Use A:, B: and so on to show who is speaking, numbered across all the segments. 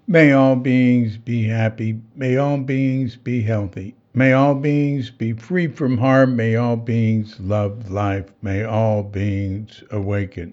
A: May all beings be happy. May all beings be healthy. May all beings be free from harm. May all beings love life. May all beings awaken.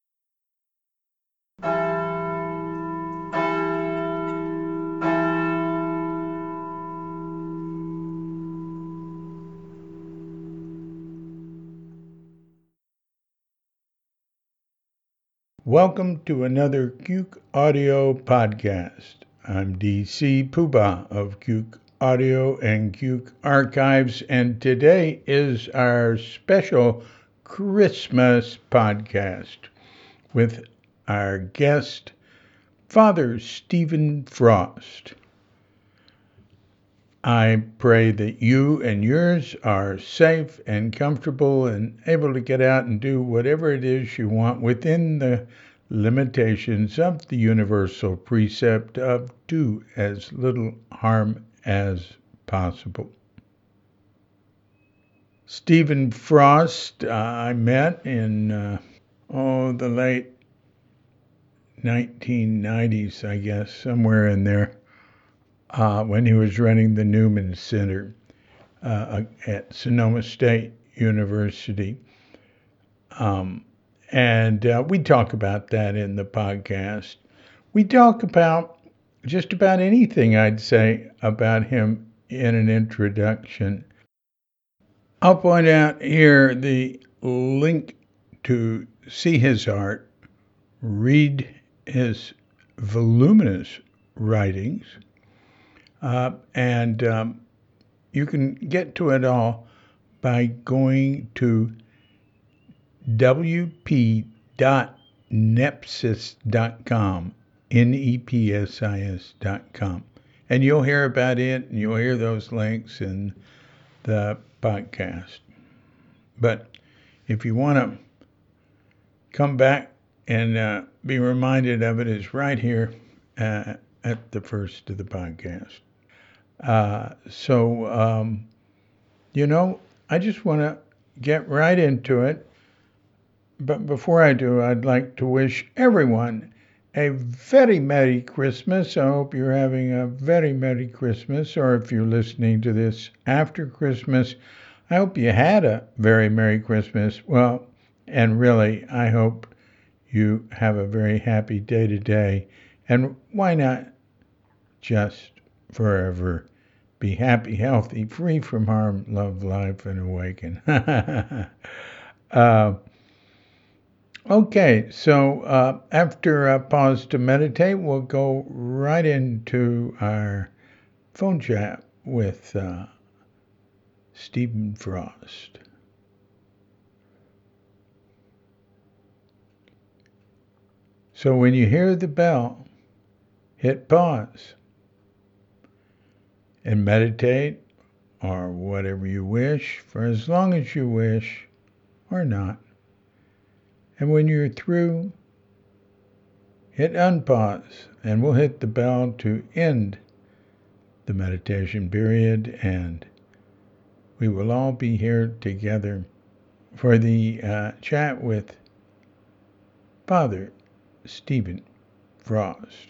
A: Welcome to another Cuke Audio podcast. I'm DC Puba of Cuke Audio and Cuke Archives, and today is our special Christmas podcast with our guest, Father Stephen Frost. I pray that you and yours are safe and comfortable and able to get out and do whatever it is you want within the limitations of the universal precept of do as little harm as possible. Stephen Frost, I met in the late 1990s, I guess, somewhere in there. When he was running the Newman Center at Sonoma State University. And we talk about that in the podcast. We talk about just about anything, I'd say, about him in an introduction. I'll point out here the link to see his art, read his voluminous writings, and you can get to it all by going to wp.nepsis.com, nepsis.com. And you'll hear about it, and you'll hear those links in the podcast. But if you want to come back and be reminded of it, it's right here at the first of the podcast. I just want to get right into it. But before I do, I'd like to wish everyone a very Merry Christmas. I hope you're having a very Merry Christmas, or if you're listening to this after Christmas, I hope you had a very Merry Christmas. Well, and really, I hope you have a very happy day today. And why not just forever be happy, healthy, free from harm, love life, and awaken. Okay, so after a pause to meditate, we'll go right into our phone chat with Stephen Frost. So when you hear the bell, hit pause and meditate, or whatever you wish, for as long as you wish, or not. And when you're through, hit unpause, and we'll hit the bell to end the meditation period, and we will all be here together for the chat with Father Stephen Frost.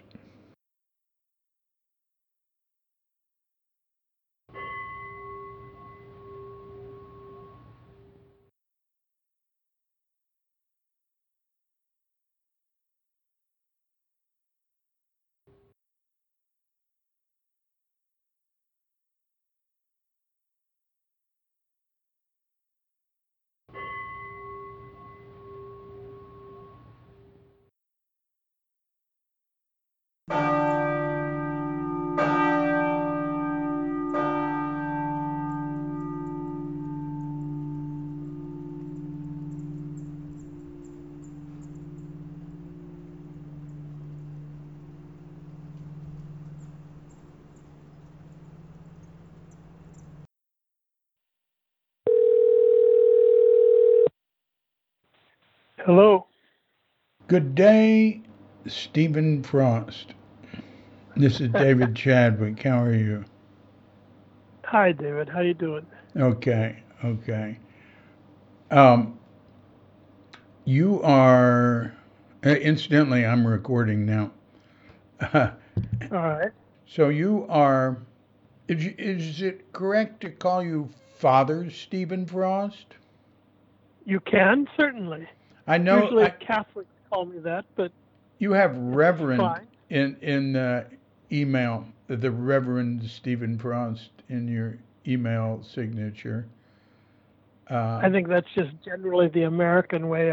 B: Hello.
A: Good day, Stephen Frost. This is David Chadwick. How are you?
B: Hi, David. How you doing?
A: Okay. You are, incidentally, I'm recording now.
B: All right.
A: So you are, is it correct to call you Father Stephen Frost?
B: You can, certainly.
A: I know
B: Usually Catholics call me that, but
A: you have
B: it's
A: Reverend
B: fine.
A: in email, the Reverend Stephen Frost in your email signature.
B: I
A: Um,
B: think that's just generally the American way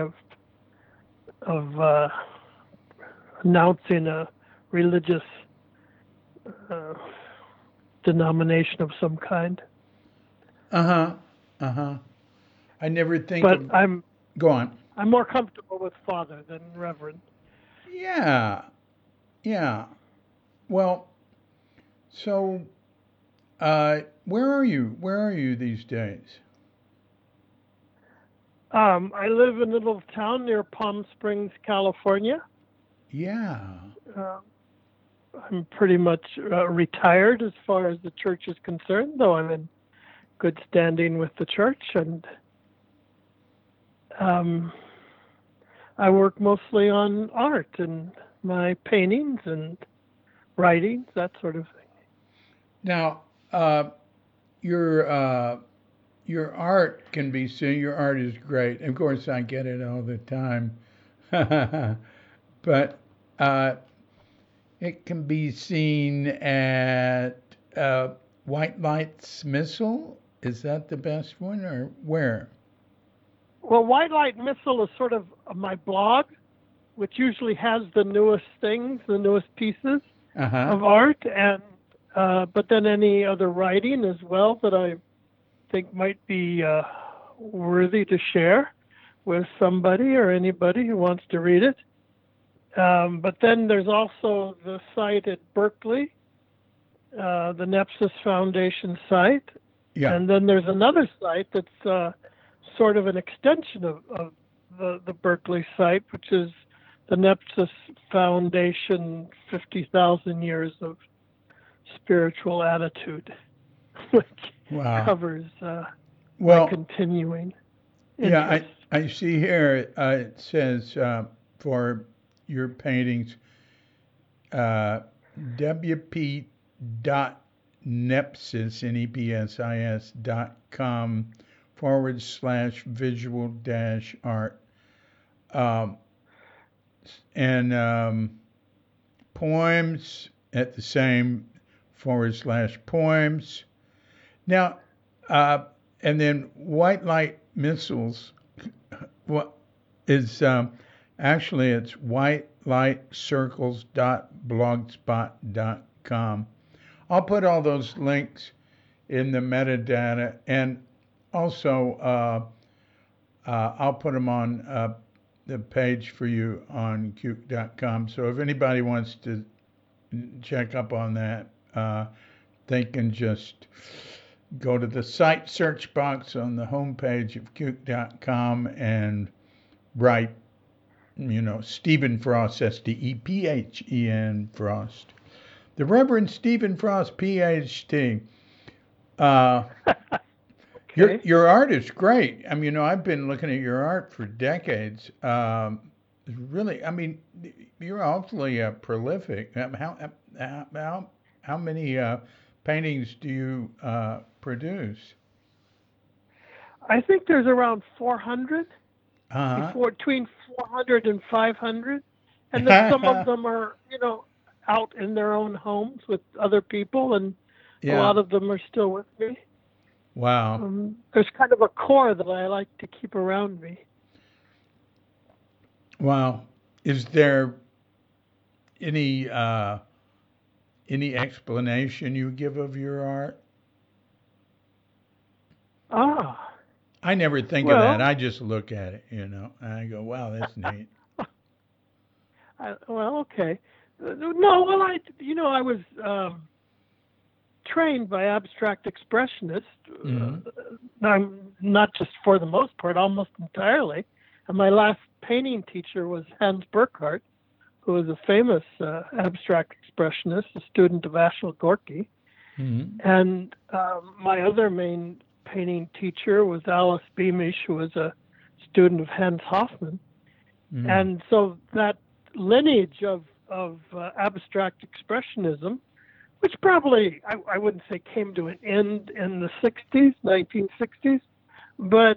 B: of announcing a religious uh, denomination of some kind.
A: uh-huh, uh-huh. I never think
B: But
A: of,
B: I'm
A: go on.
B: I'm more comfortable with Father than Reverend.
A: Yeah, yeah. Well, so where are you? Where are you these days?
B: I live in a little town near Palm Springs, California.
A: Yeah.
B: Uh, I'm pretty much retired as far as the church is concerned, though I'm in good standing with the church, and um, I work mostly on art and my paintings and writings, that sort of thing.
A: Now, uh, your uh, your art can be seen. Your art is great. Of course, I get it all the time, but uh, it can be seen at uh, White Lights Missile. Is that the best one, or where?
B: Well, White Light Missile is sort of my blog, which usually has the newest things, the newest pieces
A: Uh huh.
B: of art, and but then any other writing as well that I think might be worthy to share with somebody or anybody who wants to read it. But then there's also the site at Berkeley, the Nepsis Foundation site,
A: Yeah.
B: and then there's another site that's sort of an extension of the Berkeley site, which is the Nepsis Foundation 50,000 Years of Spiritual Attitude, which
A: Wow.
B: covers my
A: Well,
B: continuing
A: yeah.
B: interest.
A: I see here. It says for your paintings, uh, WP dot nepsis nepsis .com / visual dash art um, and poems at the same / poems. Now, uh, and then white light missiles. What is actually it's whitelightcircles.blogspot.com. I'll put all those links in the metadata, and also I'll put them on the page for you on Cuke.com. So if anybody wants to check up on that, they can just go to the site search box on the homepage of Cuke.com and write, Stephen Frost, Stephen Frost. The Reverend Stephen Frost, PhD. Uh, your
B: Okay.
A: your art is great. I mean, I've been looking at your art for decades. Really, I mean, you're awfully prolific. How many paintings do you produce?
B: I think there's around 400,
A: Uh
B: between 400 and 500, and that some of
A: huh.
B: them are, out in their own homes with other people, and a
A: Yeah.
B: lot of them are still with me.
A: Wow.
B: There's kind of a core that I like to keep around me.
A: Wow. Is there any any explanation you give of your art?
B: Ah,
A: I never think of that.
B: well,
A: I just look at it, and I go, "Wow, that's neat."
B: well, okay. No, well, I was trained by abstract expressionists.
A: Hmm.
B: Not just for the most part, almost entirely. And my last painting teacher was Hans Burkhardt, who was a famous abstract expressionist, a student of Ashel Gorky.
A: Hmm.
B: And my other main painting teacher was Alice Beamish, who was a student of Hans Hoffman.
A: Hmm.
B: And so that lineage of of abstract expressionism, which probably I wouldn't say came to an end in the 60s, 1960s, but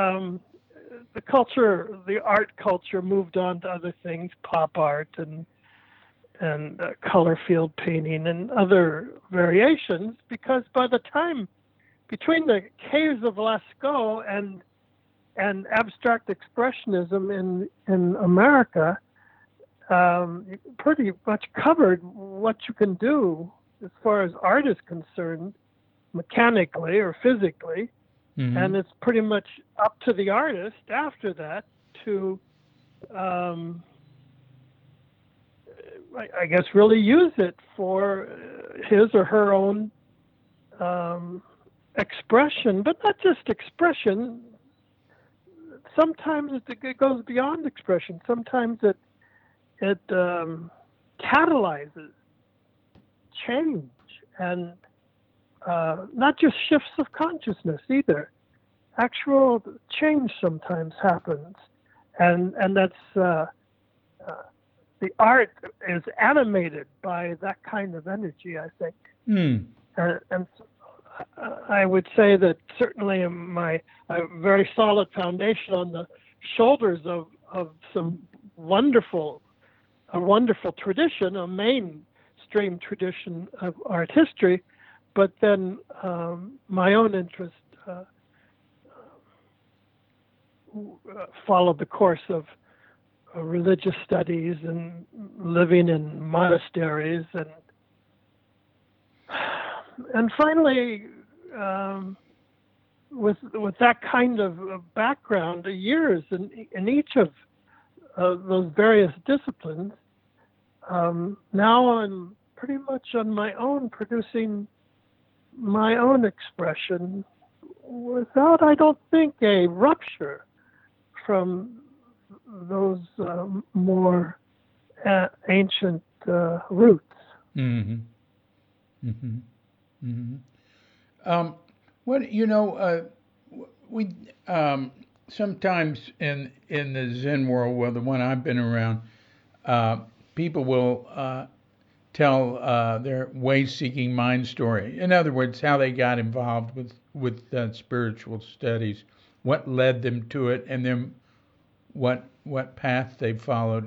B: the art culture moved on to other things, pop art and color field painting and other variations, because by the time between the caves of Lascaux and abstract expressionism in America, you pretty much covered what you can do as far as art is concerned, mechanically or physically, and it's pretty much up to the artist after that to, I guess, really use it for his or her own expression, but not just expression. Sometimes it goes beyond expression. Sometimes it catalyzes change and not just shifts of consciousness either. Actual change sometimes happens, and that's the art is animated by that kind of energy, I think. And I would say that certainly a very solid foundation on the shoulders of some wonderful tradition, a mainstream tradition of art history, but then my own interest followed the course of religious studies and living in monasteries and finally with that kind of background, years in each of those various disciplines, now I'm pretty much on my own, producing my own expression without, I don't think, a rupture from those more ancient roots.
A: What we sometimes in the Zen world, well, the one I've been around, people will tell their way-seeking mind story. In other words, how they got involved with spiritual studies, what led them to it, and then what path they followed.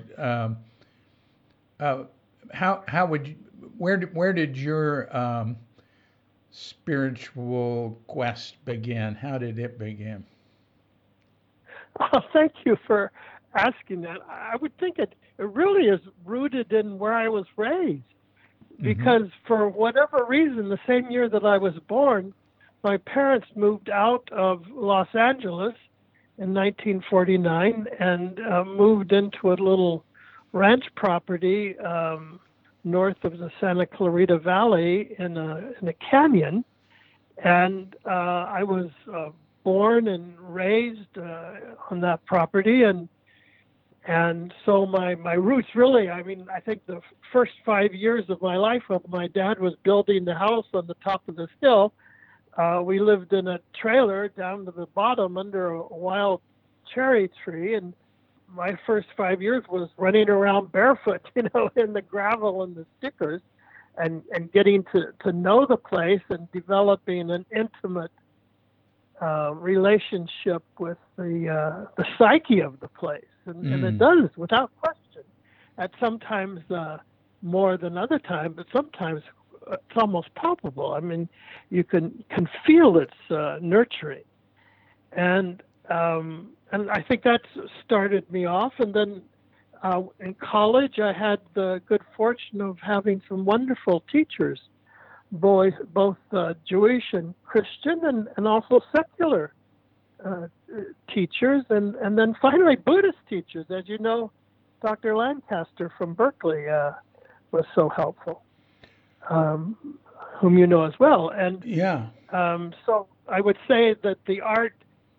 A: How would you, where did your spiritual quest begin? How did it begin?
B: Oh, thank you for asking that. I would think it really is rooted in where I was raised, because for whatever reason, the same year that I was born, my parents moved out of Los Angeles in 1949 and moved into a little ranch property north of the Santa Clarita Valley in a canyon, and I was born and raised on that property, and so my roots really, I mean, I think the first 5 years of my life, when my dad was building the house on the top of this hill, we lived in a trailer down to the bottom under a wild cherry tree, and my first 5 years was running around barefoot, in the gravel and the stickers, and getting to know the place and developing an intimate relationship with the psyche of the place. And it does, without question, at sometimes more than other times, but sometimes it's almost palpable. I mean, you can feel its nurturing. And I think that started me off. And then in college, I had the good fortune of having some wonderful teachers, both Jewish and Christian, and also secular teachers, and then finally Buddhist teachers. As you know, Dr. Lancaster from Berkeley was so helpful, whom you know as well. And so I would say that the art,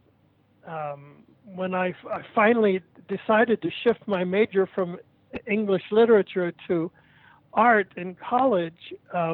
B: when I finally decided to shift my major from English literature to art in college,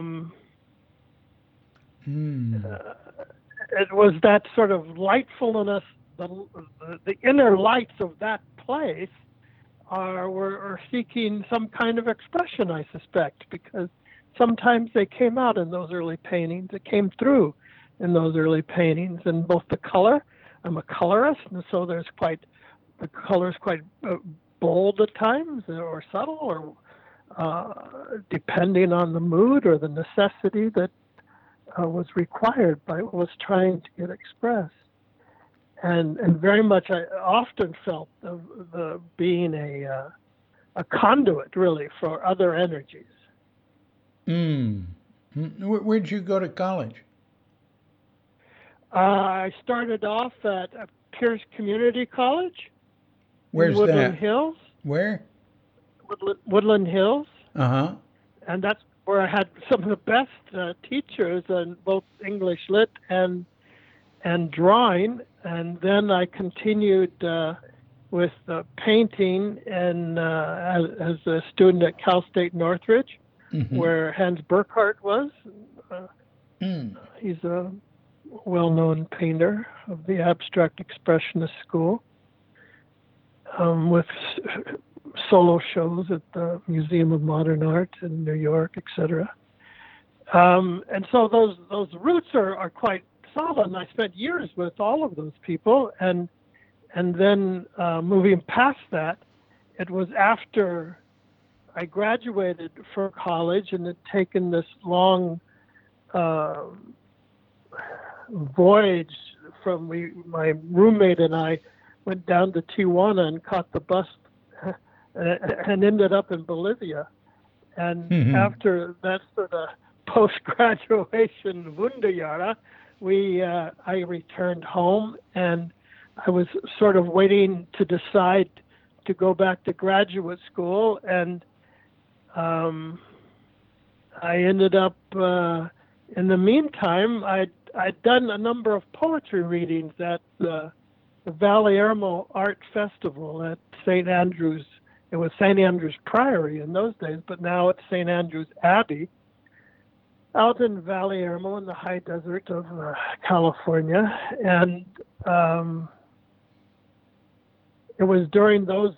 B: it was that sort of lightfulness, the inner lights of that place were seeking some kind of expression, I suspect, because sometimes they came out in those early paintings. It came through in those early paintings, and both the color. I'm a colorist, and so the color is quite bold at times, or subtle, or depending on the mood or the necessity that was required by what was trying to get expressed. And very much, I often felt the being a conduit, really, for other energies.
A: Mm. Where'd you go to college?
B: I started off at Pierce Community College in
A: Where's
B: Woodland
A: that?
B: Hills.
A: Where?
B: Woodland Hills,
A: Uh-huh.
B: and that's where I had some of the best teachers in both English lit and drawing. And then I continued with painting and as a student at Cal State Northridge,
A: Mm-hmm.
B: where Hans Burkhardt was.
A: Mm.
B: He's a well-known painter of the abstract expressionist school, with solo shows at the Museum of Modern Art in New York, etc. And so those roots are quite solid. And I spent years with all of those people, and then moving past that, it was after I graduated from college and had taken this long voyage from my roommate and I went down to Tijuana and caught the bus and ended up in Bolivia. And
A: Mm-hmm.
B: after that sort of post-graduation Wunderjahre, I returned home, and I was sort of waiting to decide to go back to graduate school, and I ended up, in the meantime, I'd done a number of poetry readings at the Valyermo Art Festival at St. Andrews. It was St. Andrews Priory in those days, but now it's St. Andrews Abbey, out in Valyermo in the high desert of California. And it was during those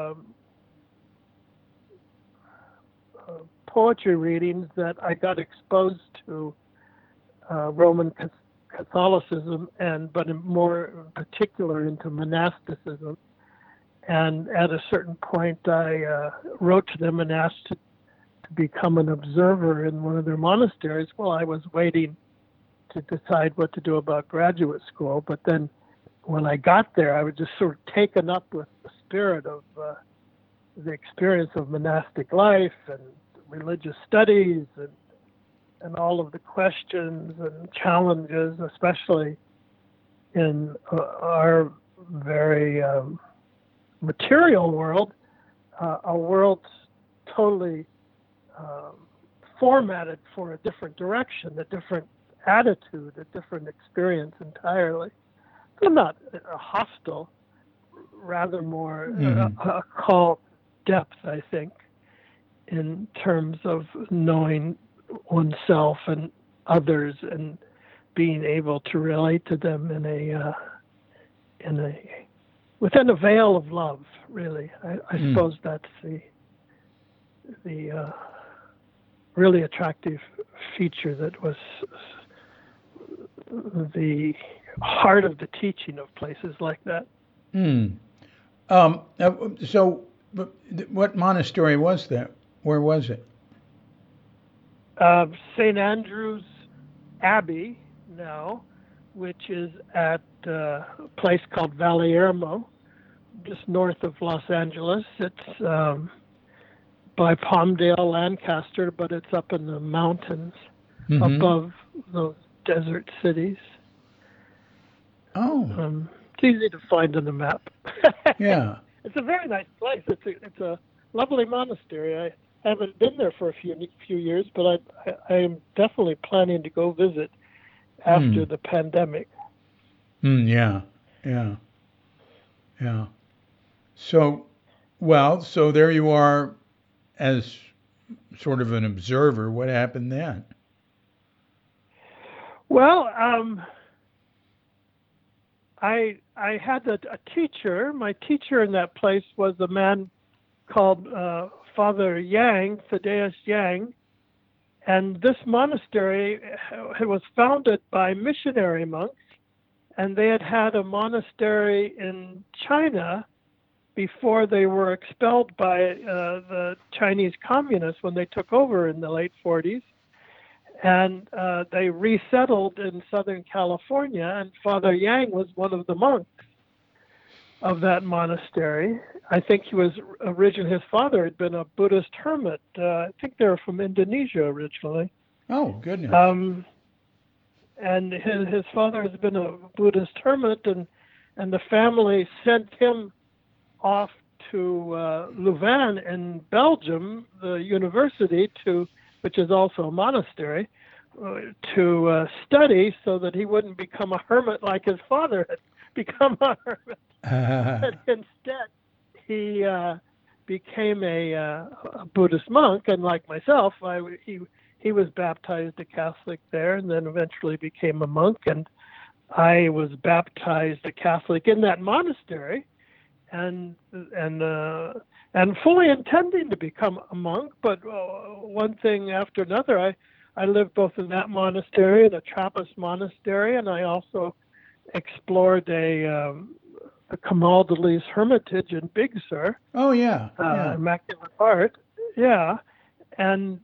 B: poetry readings that I got exposed to Roman Catholicism, but more in particular into monasticism. And at a certain point, I wrote to them and asked to become an observer in one of their monasteries while I was waiting to decide what to do about graduate school. But then when I got there, I was just sort of taken up with the spirit of the experience of monastic life and religious studies and all of the questions and challenges, especially in our very material world, a world totally formatted for a different direction, a different attitude, a different experience entirely. So not hostile, rather more a call to depth, I think, in terms of knowing oneself and others and being able to relate to them within a veil of love. Really, I suppose that's the really attractive feature that was the heart of the teaching of places like that.
A: So, what monastery was that? Where was it?
B: St. Andrew's Abbey now, which is at a place called Valyermo, just north of Los Angeles. It's by Palmdale, Lancaster, but it's up in the mountains above those desert cities.
A: Oh.
B: It's easy to find on the map.
A: Yeah.
B: It's a very nice place. It's a lovely monastery. I haven't been there for a few years, but I am definitely planning to go visit after the pandemic.
A: Yeah. So there you are as sort of an observer. What happened then?
B: Well, I had a teacher. My teacher in that place was a man called Father Yang, Thaddeus Yang, and this monastery was founded by missionary monks, and they had had a monastery in China before they were expelled by the Chinese communists when they took over in the late 40s. And they resettled in Southern California, and Father Yang was one of the monks of that monastery. I think he was originally, his father had been a Buddhist hermit. I think they were from Indonesia originally.
A: Oh, goodness.
B: And his father has been a Buddhist hermit, and the family sent him off to Louvain in Belgium, the university, which is also a monastery, to study so that he wouldn't become a hermit like his father had become a hermit. But instead, he became a Buddhist monk, and like myself, he was baptized a Catholic there, and then eventually became a monk. And I was baptized a Catholic in that monastery, and fully intending to become a monk. But one thing after another, I lived both in that monastery and a Trappist monastery, and I also explored the Camaldolese Hermitage in Big Sur.
A: Oh, yeah.
B: Immaculate Heart. Yeah. And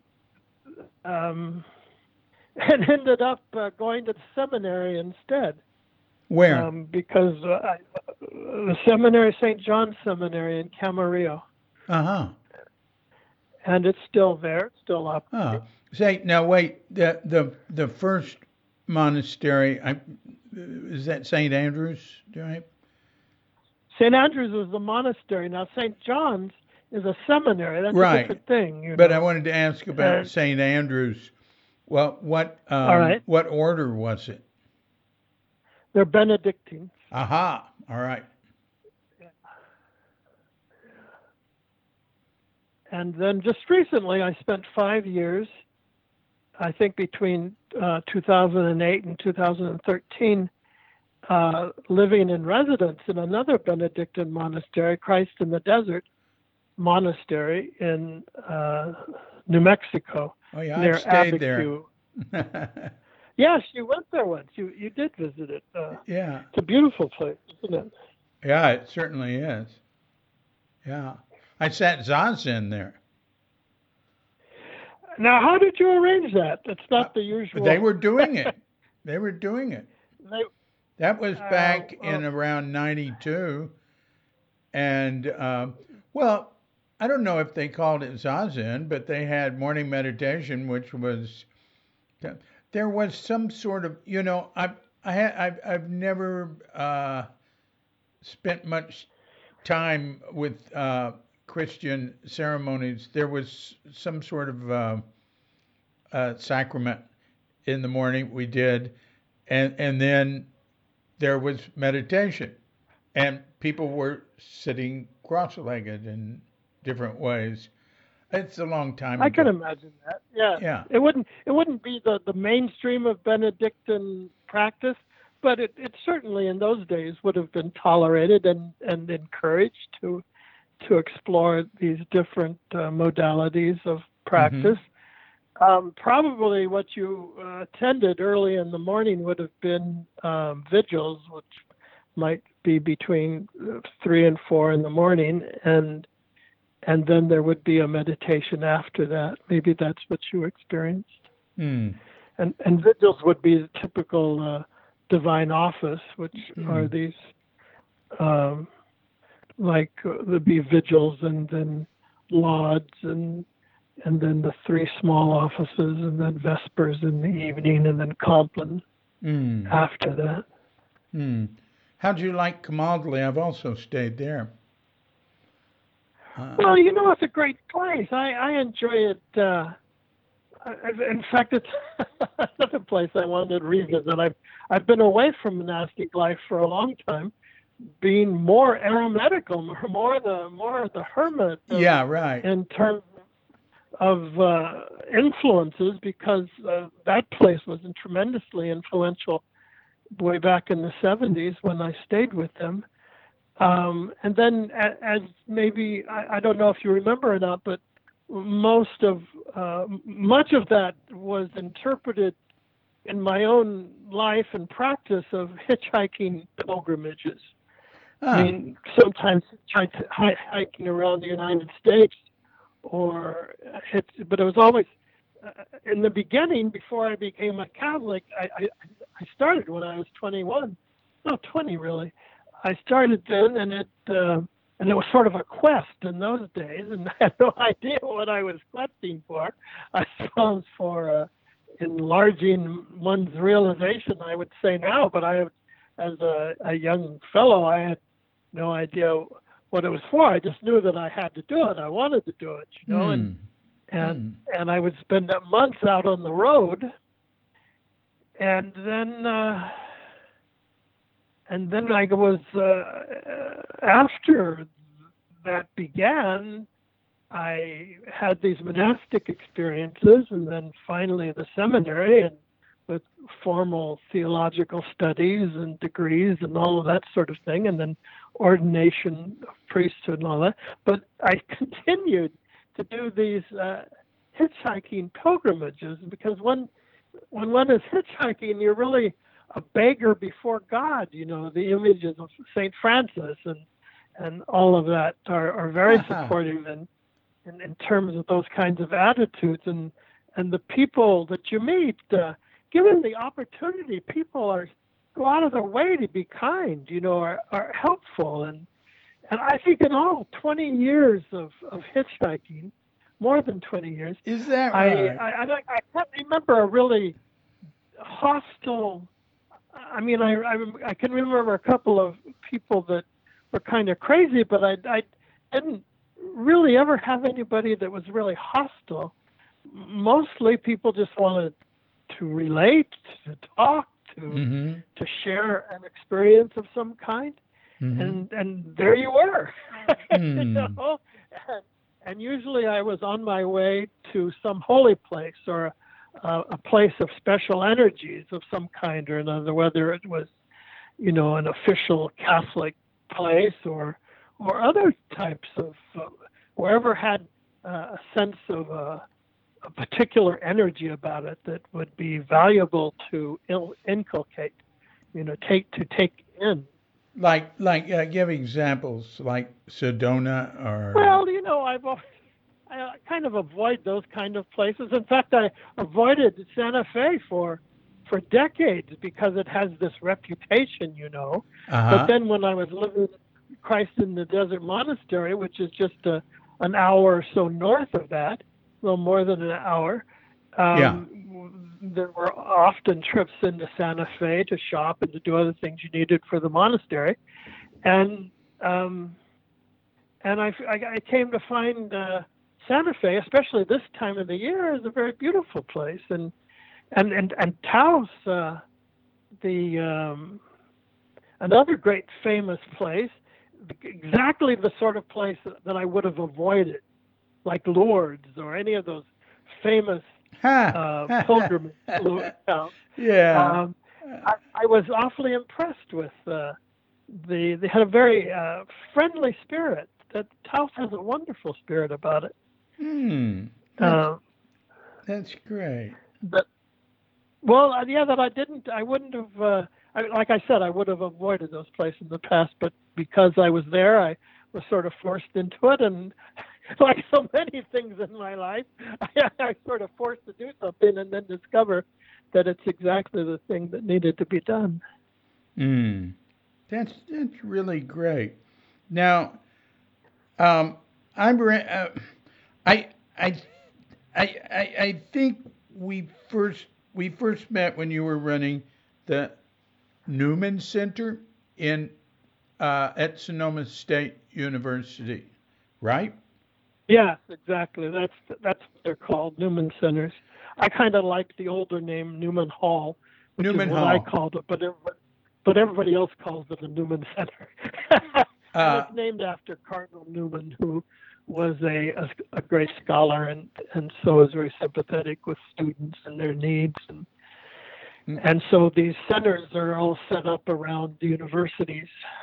B: ended up going to the seminary instead.
A: Where?
B: Because the seminary, St. John's Seminary in Camarillo.
A: Uh-huh.
B: And it's still there. It's still up.
A: Say, now wait, the first monastery, is that St. Andrews, right?
B: St. Andrews was the monastery. Now, St. John's is a seminary. That's
A: right.
B: a different thing.
A: But I wanted to ask about St. Andrews. Well, what order was it?
B: They're Benedictines.
A: Aha. All right.
B: And then just recently, I spent 5 years, I think between 2008 and 2013, living in residence in another Benedictine monastery, Christ in the Desert Monastery in New Mexico.
A: Oh, yeah,
B: near
A: I've stayed
B: Abiquiu.
A: there.
B: Yes, you went there once. You did visit it.
A: Yeah.
B: It's a beautiful place, isn't it?
A: Yeah, it certainly is. Yeah. I sat Zazen there.
B: Now, how did you arrange that? It's not the usual.
A: They were doing it. That was back in around 92. And, well, I don't know if they called it Zazen, but they had morning meditation, which was, there was some sort of, I've never spent much time with Christian ceremonies. There was some sort of sacrament in the morning we did, and then there was meditation, and people were sitting cross-legged in different ways. It's a long time ago.
B: I can imagine that. Yeah. It wouldn't be the mainstream of Benedictine practice, but it certainly in those days would have been tolerated and encouraged to explore these different modalities of practice. Probably what you attended early in the morning would have been vigils, which might be between 3 and 4 in the morning, and then there would be a meditation after that. Maybe that's what you experienced. And vigils would be the typical divine office, which are these there'd be vigils and then lauds and then the 3 small offices, and then vespers in the evening, and then compline after that.
A: How'd you like Camaldoli? I've also stayed there.
B: Well, it's a great place. I enjoy it. In fact, it's another place I wanted to revisit. I've been away from monastic life for a long time, being more eremitical, more the hermit.
A: Yeah, right.
B: In terms of influences, because that place was tremendously influential way back in the 70s when I stayed with them. And then, as maybe I don't know if you remember or not, but most of much of that was interpreted in my own life and practice of hitchhiking pilgrimages. I
A: Ah,
B: mean, sometimes hiking around the United States, or but it was always in the beginning before I became a Catholic. I started when I was 21, no 20 really. I started then, and it was sort of a quest in those days, and I had no idea what I was questing for. I suppose for enlarging one's realization, I would say now, but as a young fellow, I had no idea what it was for. I just knew that I had to do it. I wanted to do it,
A: hmm,
B: and
A: hmm.
B: and I would spend months out on the road, and then I was after that began. I had these monastic experiences, and then finally the seminary, and with formal theological studies and degrees and all of that sort of thing, and then ordination of priesthood and all that. But I continued to do these hitchhiking pilgrimages because when one is hitchhiking, you're really a beggar before God. You know, the images of Saint Francis and all of that are very
A: Haha.
B: supportive in terms of those kinds of attitudes and the people that you meet. Given the opportunity, people are go out of their way to be kind. You know, are helpful and I think in all 20 years of hitchhiking, more than 20 years,
A: Is that
B: I
A: right?
B: I, I can't remember a really hostile. I mean, I can remember a couple of people that were kind of crazy, but I didn't really ever have anybody that was really hostile. Mostly people just wanted to relate, to talk, to
A: Mm-hmm.
B: to share an experience of some kind,
A: Mm-hmm.
B: and there you were, you
A: Hmm.
B: know. And usually I was on my way to some holy place or a place of special energies of some kind or another, whether it was, you know, an official Catholic place or other types of wherever had a sense of a particular energy about it that would be valuable to inculcate, you know, take in.
A: Give examples like Sedona or.
B: Well, you know, I kind of avoid those kind of places. In fact, I avoided Santa Fe for decades because it has this reputation, you know. But
A: Uh-huh.
B: then when I was living Christ in the Desert Monastery, which is just an hour or so north of that, a little more than an hour,
A: Yeah.
B: there were often trips into Santa Fe to shop and to do other things you needed for the monastery, and um, I came to find Santa Fe, especially this time of the year, is a very beautiful place, and Taos, the another great famous place, exactly the sort of place that I would have avoided, like Lourdes or any of those famous
A: Ha.
B: pilgrimage towns.
A: Yeah.
B: Um, I was awfully impressed with they had a very friendly spirit. That Taos has a wonderful spirit about it.
A: Hmm. That's
B: Uh,
A: that's great.
B: but well, yeah, that I wouldn't have. Like I said, I would have avoided those places in the past, but because I was there, I was sort of forced into it, and like so many things in my life, I sort of forced to do something, and then discover that it's exactly the thing that needed to be done.
A: Hmm. That's really great. Now, um, I'm I I I think we first met when you were running the Newman Center in at Sonoma State University, right?
B: Yes, exactly. That's what they're called, Newman Centers. I kind of like the older name Newman Hall, which is
A: Newman
B: what I
A: Hall.
B: called it, but everybody else calls it the Newman Center. And
A: Uh,
B: it's named after Cardinal Newman, who was a great scholar and so is very sympathetic with students and their needs.
A: mm,
B: And so these centers are all set up around the universities.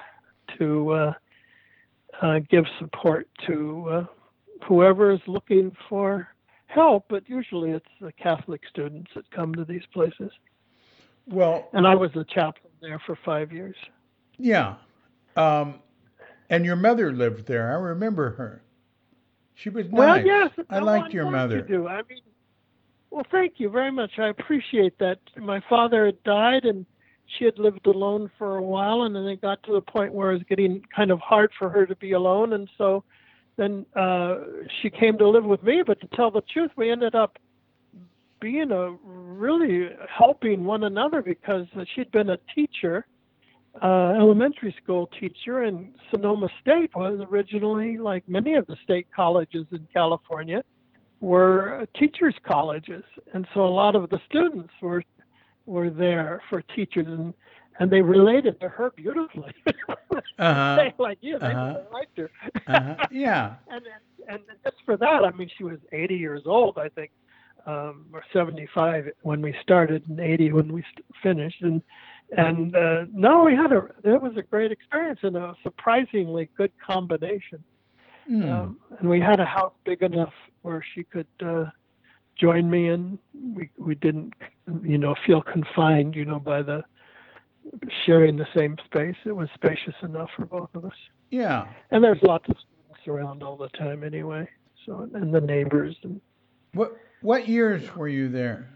B: to give support to whoever is looking for help, but usually it's the Catholic students that come to these places.
A: Well,
B: And I was the chaplain there for 5 years.
A: yeah. And your mother lived there. I remember her. She was
B: Well,
A: nice.
B: yes,
A: I
B: no,
A: liked
B: I
A: your
B: know you
A: mother.
B: do. I mean, well, thank you very much. I appreciate that. My father had died, and she had lived alone for a while, and then it got to the point where it was getting kind of hard for her to be alone, and so then she came to live with me. But to tell the truth, we ended up being really helping one another because she'd been a teacher, elementary school teacher, and Sonoma State was originally, like many of the state colleges in California, were teachers' colleges, and so a lot of the students were there for teachers, and they related to her beautifully.
A: Uh-huh.
B: They like you, they
A: Uh-huh.
B: really liked her.
A: Yeah.
B: and just for that, I mean, she was 80 years old, I think, or 75 when we started, and 80 when we finished, and no, it was a great experience and a surprisingly good combination.
A: Mm.
B: And we had a house big enough where she could join me, and we didn't, feel confined, by the sharing the same space. It was spacious enough for both of us.
A: Yeah.
B: And there's lots of students around all the time anyway. So, and the neighbors. And
A: What years were you there?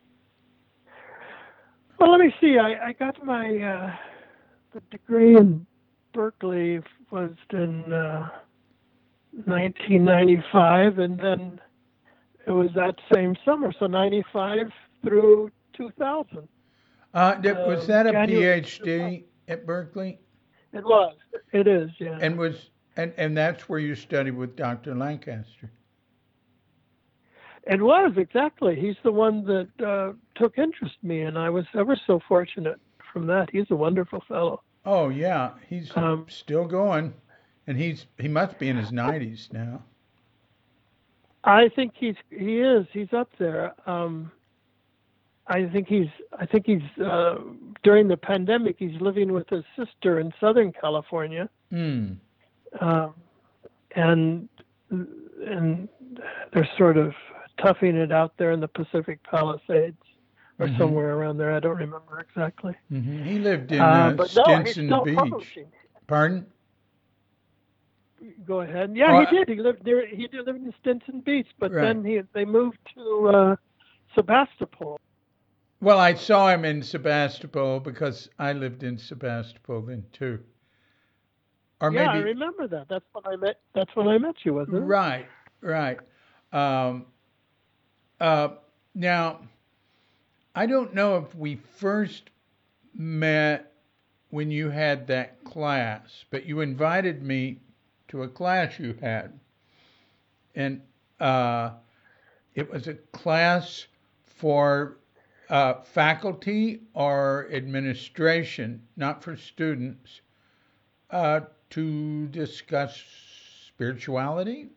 B: well, let me see. I got my the degree in Berkeley was in 1995, and then it was that same summer, so 95 through 2000.
A: Was that a
B: January.
A: PhD at Berkeley?
B: It was. It is, yeah.
A: And that's where you studied with Dr. Lancaster.
B: It was, exactly. He's the one that took interest in me, and I was ever so fortunate from that. He's a wonderful fellow.
A: Oh yeah, he's still going, and he must be in his 90s now.
B: I think he is. He's up there. I think he's during the pandemic, he's living with his sister in Southern California.
A: Mm.
B: And they're sort of toughing it out there in the Pacific Palisades or somewhere around there. I don't remember exactly.
A: Mm-hmm. He lived in
B: but no, he's
A: Stinson
B: still
A: Beach.
B: publishing.
A: Pardon?
B: Go ahead. Yeah, he did. He lived there. He did live in Stinson Beach, but
A: right.
B: then they moved to Sebastopol.
A: Well, I saw him in Sebastopol because I lived in Sebastopol then too. Or
B: yeah,
A: maybe
B: I remember that. That's when I met you, wasn't it?
A: Right. Now, I don't know if we first met when you had that class, but you invited me to a class you had, and it was a class for faculty or administration, not for students, to discuss spirituality.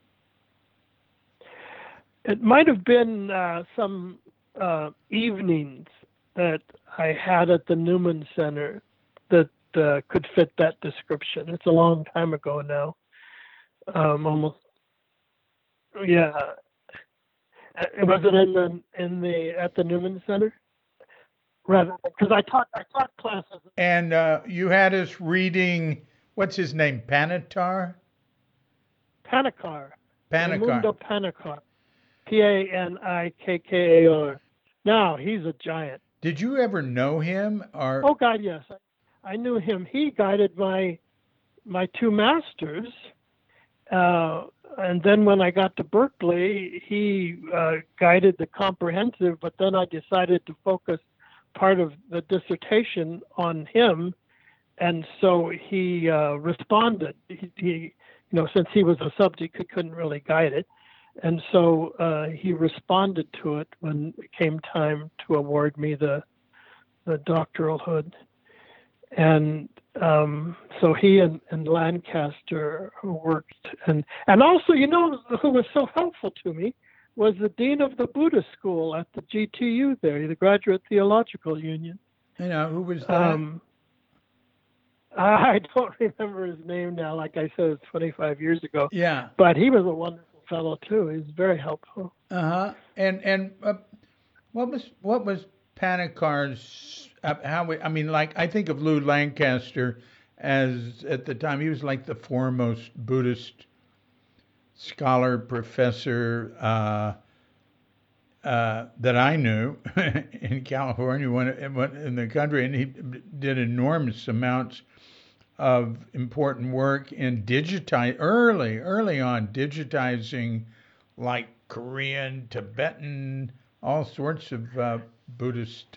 B: It might have been some evenings that I had at the Newman Center that could fit that description. It's a long time ago now, almost. Yeah, it wasn't at the Newman Center, rather, because I taught classes.
A: And you had us reading, what's his name, Panikkar?
B: Panikkar.
A: Panikkar.
B: Raimundo Panikkar. Panikkar. Now he's a giant.
A: Did you ever know him? Or
B: oh God, yes, I knew him. He guided my two masters, and then when I got to Berkeley, he guided the comprehensive. But then I decided to focus part of the dissertation on him, and so he responded. He since he was a subject, he couldn't really guide it. And so he responded to it when it came time to award me the doctoral hood. And so he and Lancaster worked. And also, who was so helpful to me was the dean of the Buddhist school at the GTU there, the Graduate Theological Union.
A: Who was that?
B: I don't remember his name now. Like I said, it's 25 years ago.
A: Yeah.
B: But he was a wonderful fellow too. He was very helpful.
A: Uh-huh. And what was Panikar's I mean, like, I think of Lou Lancaster as, at the time, he was like the foremost Buddhist scholar, professor, that I knew in California, when in the country, and he did enormous amounts of important work in early on digitizing, like, Korean, Tibetan, all sorts of Buddhist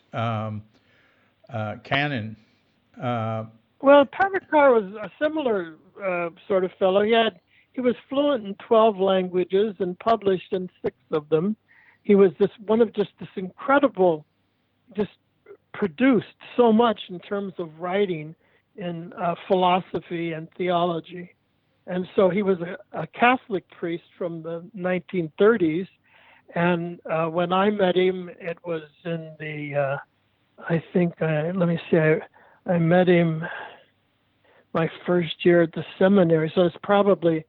A: canon. Uh,
B: Well, Pamakar was a similar sort of fellow. He was fluent in 12 languages and published in six of them. He was just this incredible, just produced so much in terms of writing in philosophy and theology. And so he was a Catholic priest from the 1930s. And when I met him, it was in the, let me see, I met him my first year at the seminary. So it's probably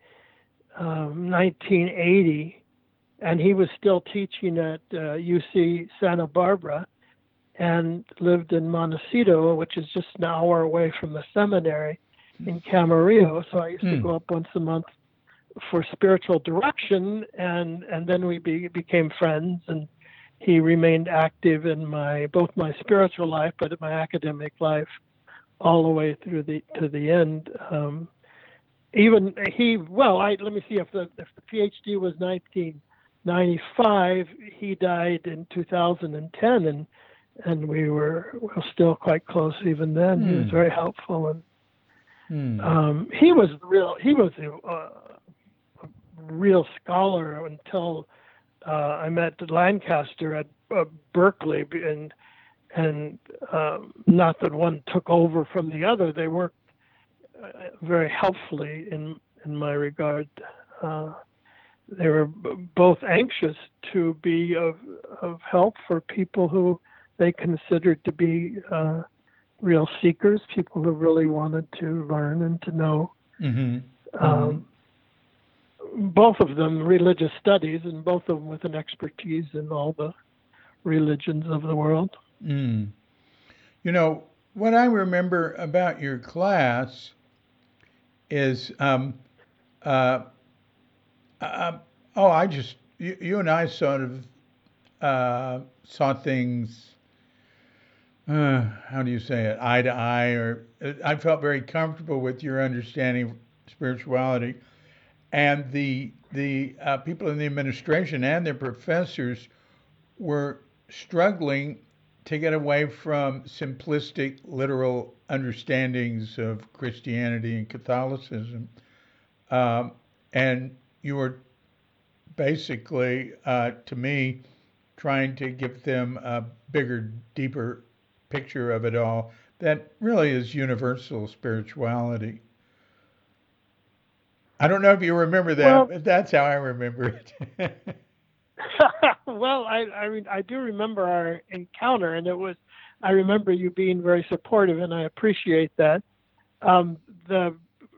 B: 1980. And he was still teaching at UC Santa Barbara and lived in Montecito, which is just an hour away from the seminary in Camarillo. So I used to go up once a month for spiritual direction, and then we became friends, and he remained active in both my spiritual life, but in my academic life, all the way through to the end. Even he, let me see, if the PhD was 1995, he died in 2010, and we were still quite close even then. He was very helpful, and he was a real scholar until I met Lancaster at Berkeley, and not that one took over from the other. They worked very helpfully in my regard. They were both anxious to be of help for people who they considered to be real seekers, people who really wanted to learn and to know. Both of them religious studies, and both of them with an expertise in all the religions of the world.
A: You know, what I remember about your class is, you and I sort of saw things, how do you say it, eye to eye, or I felt very comfortable with your understanding of spirituality. And the people in the administration and their professors were struggling to get away from simplistic, literal understandings of Christianity and Catholicism. And you were basically, to me, trying to give them a bigger, deeper picture of it all that really is universal spirituality. I don't know if you remember that, but that's how I remember it.
B: Well, I do remember our encounter, and I remember you being very supportive, and I appreciate that. The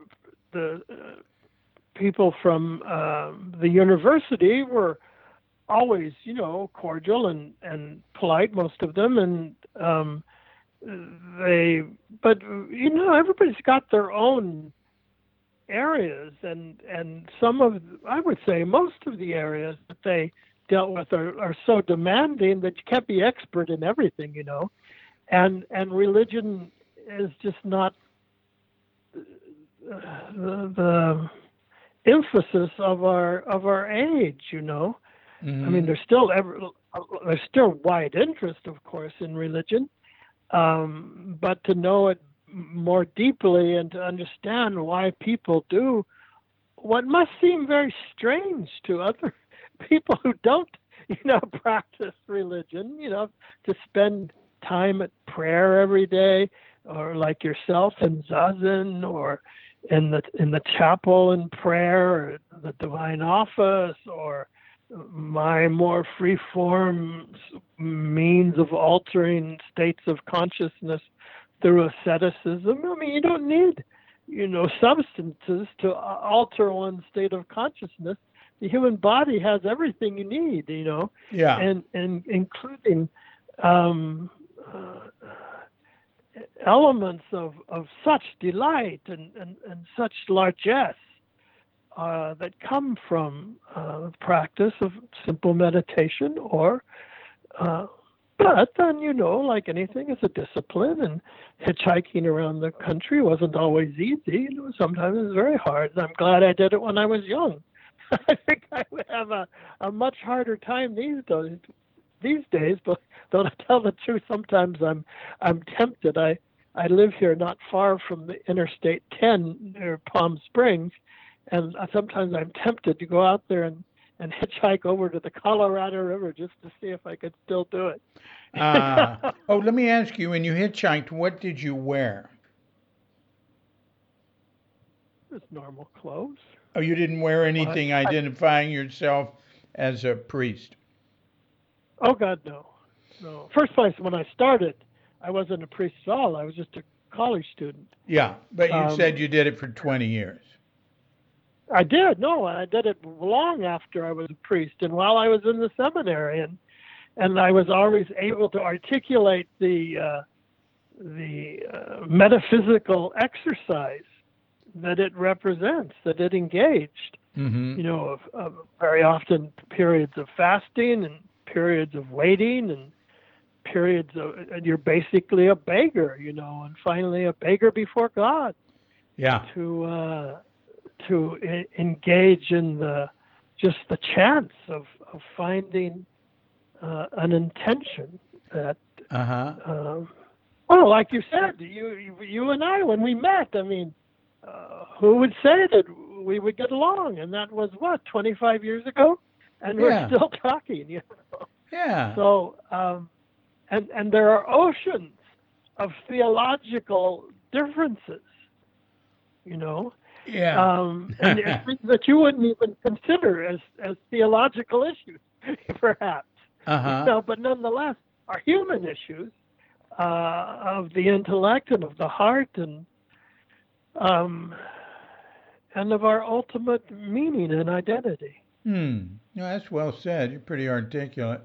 B: people from the university were always, cordial and polite, most of them, and everybody's got their own areas, and I would say most of the areas that they dealt with are so demanding that you can't be expert in everything, and religion is just not the emphasis of our age, I mean, there's still wide interest, of course, in religion, but to know it more deeply and to understand why people do what must seem very strange to other people who don't, practice religion, to spend time at prayer every day, or like yourself in Zazen, or in the chapel in prayer, or the divine office, or my more free-form means of altering states of consciousness through asceticism. I mean, you don't need, substances to alter one's state of consciousness. The human body has everything you need,
A: Yeah.
B: and including um, uh, elements of such delight and such largesse that come from the practice of simple meditation or but then, like anything, it's a discipline, and hitchhiking around the country wasn't always easy. Sometimes it was very hard. And I'm glad I did it when I was young. I think I would have a much harder time these days. But though to tell the truth, sometimes I'm tempted. I live here not far from the Interstate 10 near Palm Springs, and sometimes I'm tempted to go out there and hitchhike over to the Colorado River just to see if I could still do it.
A: Let me ask you, when you hitchhiked, what did you wear?
B: Just normal clothes.
A: Oh, you didn't wear anything identifying yourself as a priest?
B: Oh, God, no. No. First place, when I started, I wasn't a priest at all. I was just a college student.
A: Yeah, but you said you did it for 20 years.
B: I did. No, I did it long after I was a priest and while I was in the seminary. And I was always able to articulate the metaphysical exercise that it represents, that it engaged.
A: Mm-hmm.
B: Of very often periods of fasting and periods of waiting and periods of, and you're basically a beggar, and finally a beggar before God.
A: Yeah.
B: To engage in the chance of finding an intention that well, like you said, you and I, when we met, I mean, who would say that we would get along? And that was 25 years ago, and we're still talking.
A: Yeah.
B: So and there are oceans of theological differences,
A: Yeah.
B: and things that you wouldn't even consider as theological issues, perhaps. But nonetheless, are human issues of the intellect and of the heart and of our ultimate meaning and identity.
A: No, that's well said. You're pretty articulate.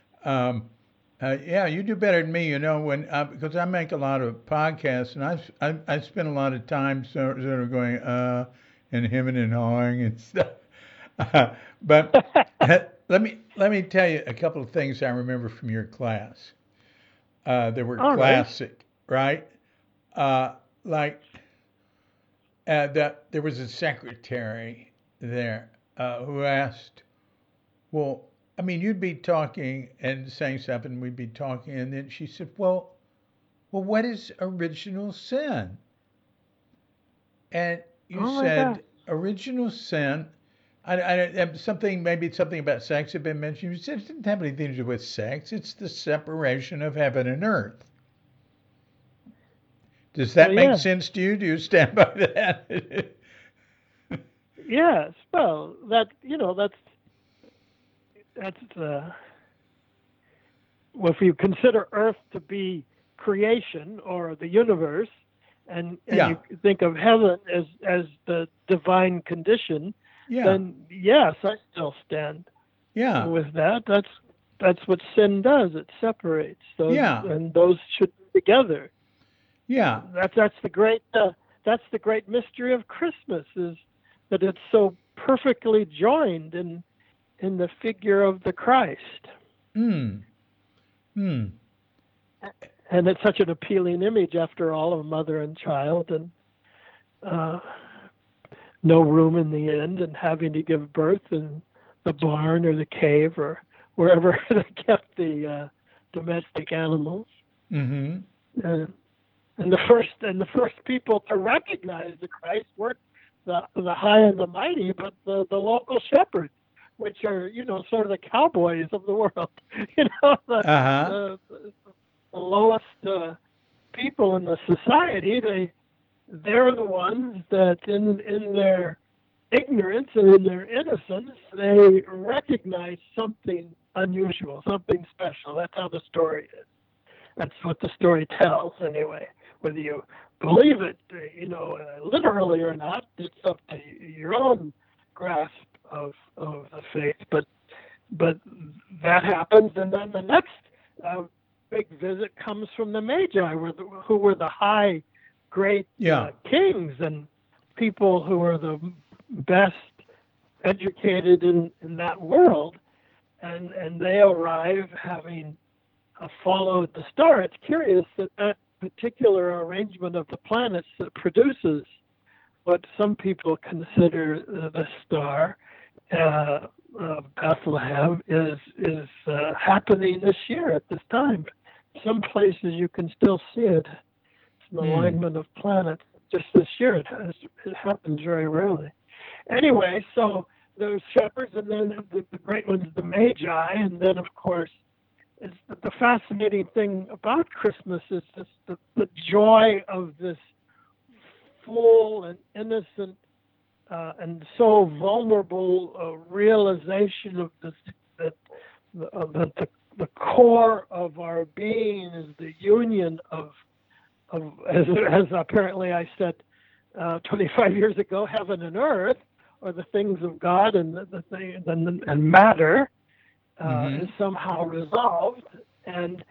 A: Yeah, you do better than me, when because I make a lot of podcasts, and I spend a lot of time sort of going and hemming and hawing and stuff. But let me tell you a couple of things I remember from your class. They were classic, right? Like that there was a secretary there who asked, well, I mean, you'd be talking and saying something, we'd be talking, and then she said, well, what is original sin? And you said, original sin, maybe something about sex had been mentioned. You said it didn't have anything to do with sex. It's the separation of heaven and earth. Does that make sense to you? Do you stand by that?
B: Yes. Well, that's well, if you consider Earth to be creation or the universe, and you think of heaven as the divine condition, then yes, I still stand with that. That's what sin does. It separates those, and those should be together.
A: Yeah,
B: that's the great mystery of Christmas, is that it's so perfectly joined in the figure of the Christ. And it's such an appealing image, after all, of mother and child, and no room in the end, and having to give birth in the barn or the cave or wherever they kept the domestic animals. And the first people to recognize the Christ weren't the high and the mighty, but the local shepherds, which are, sort of the cowboys of the world, the lowest people in the society. They're the ones that in their ignorance and in their innocence, they recognize something unusual, something special. That's how the story is. That's what the story tells, anyway. Whether you believe it, literally or not, it's up to your own grasp of the faith. But that happens, and then the next big visit comes from the Magi, who were the high, great kings and people who were the best educated in that world, and they arrive having followed the star. It's curious that particular arrangement of the planets that produces what some people consider the star of Bethlehem is happening this year at this time. Some places you can still see it. It's an alignment of planets. Just this year, it happens very rarely. Anyway, so those shepherds, and then the great ones, the Magi, and then of course, it's the fascinating thing about Christmas is just the joy of this full and innocent and so vulnerable realization of this, that the core of our being is the union of as apparently I said 25 years ago, heaven and earth, or the things of God and and matter is somehow resolved, and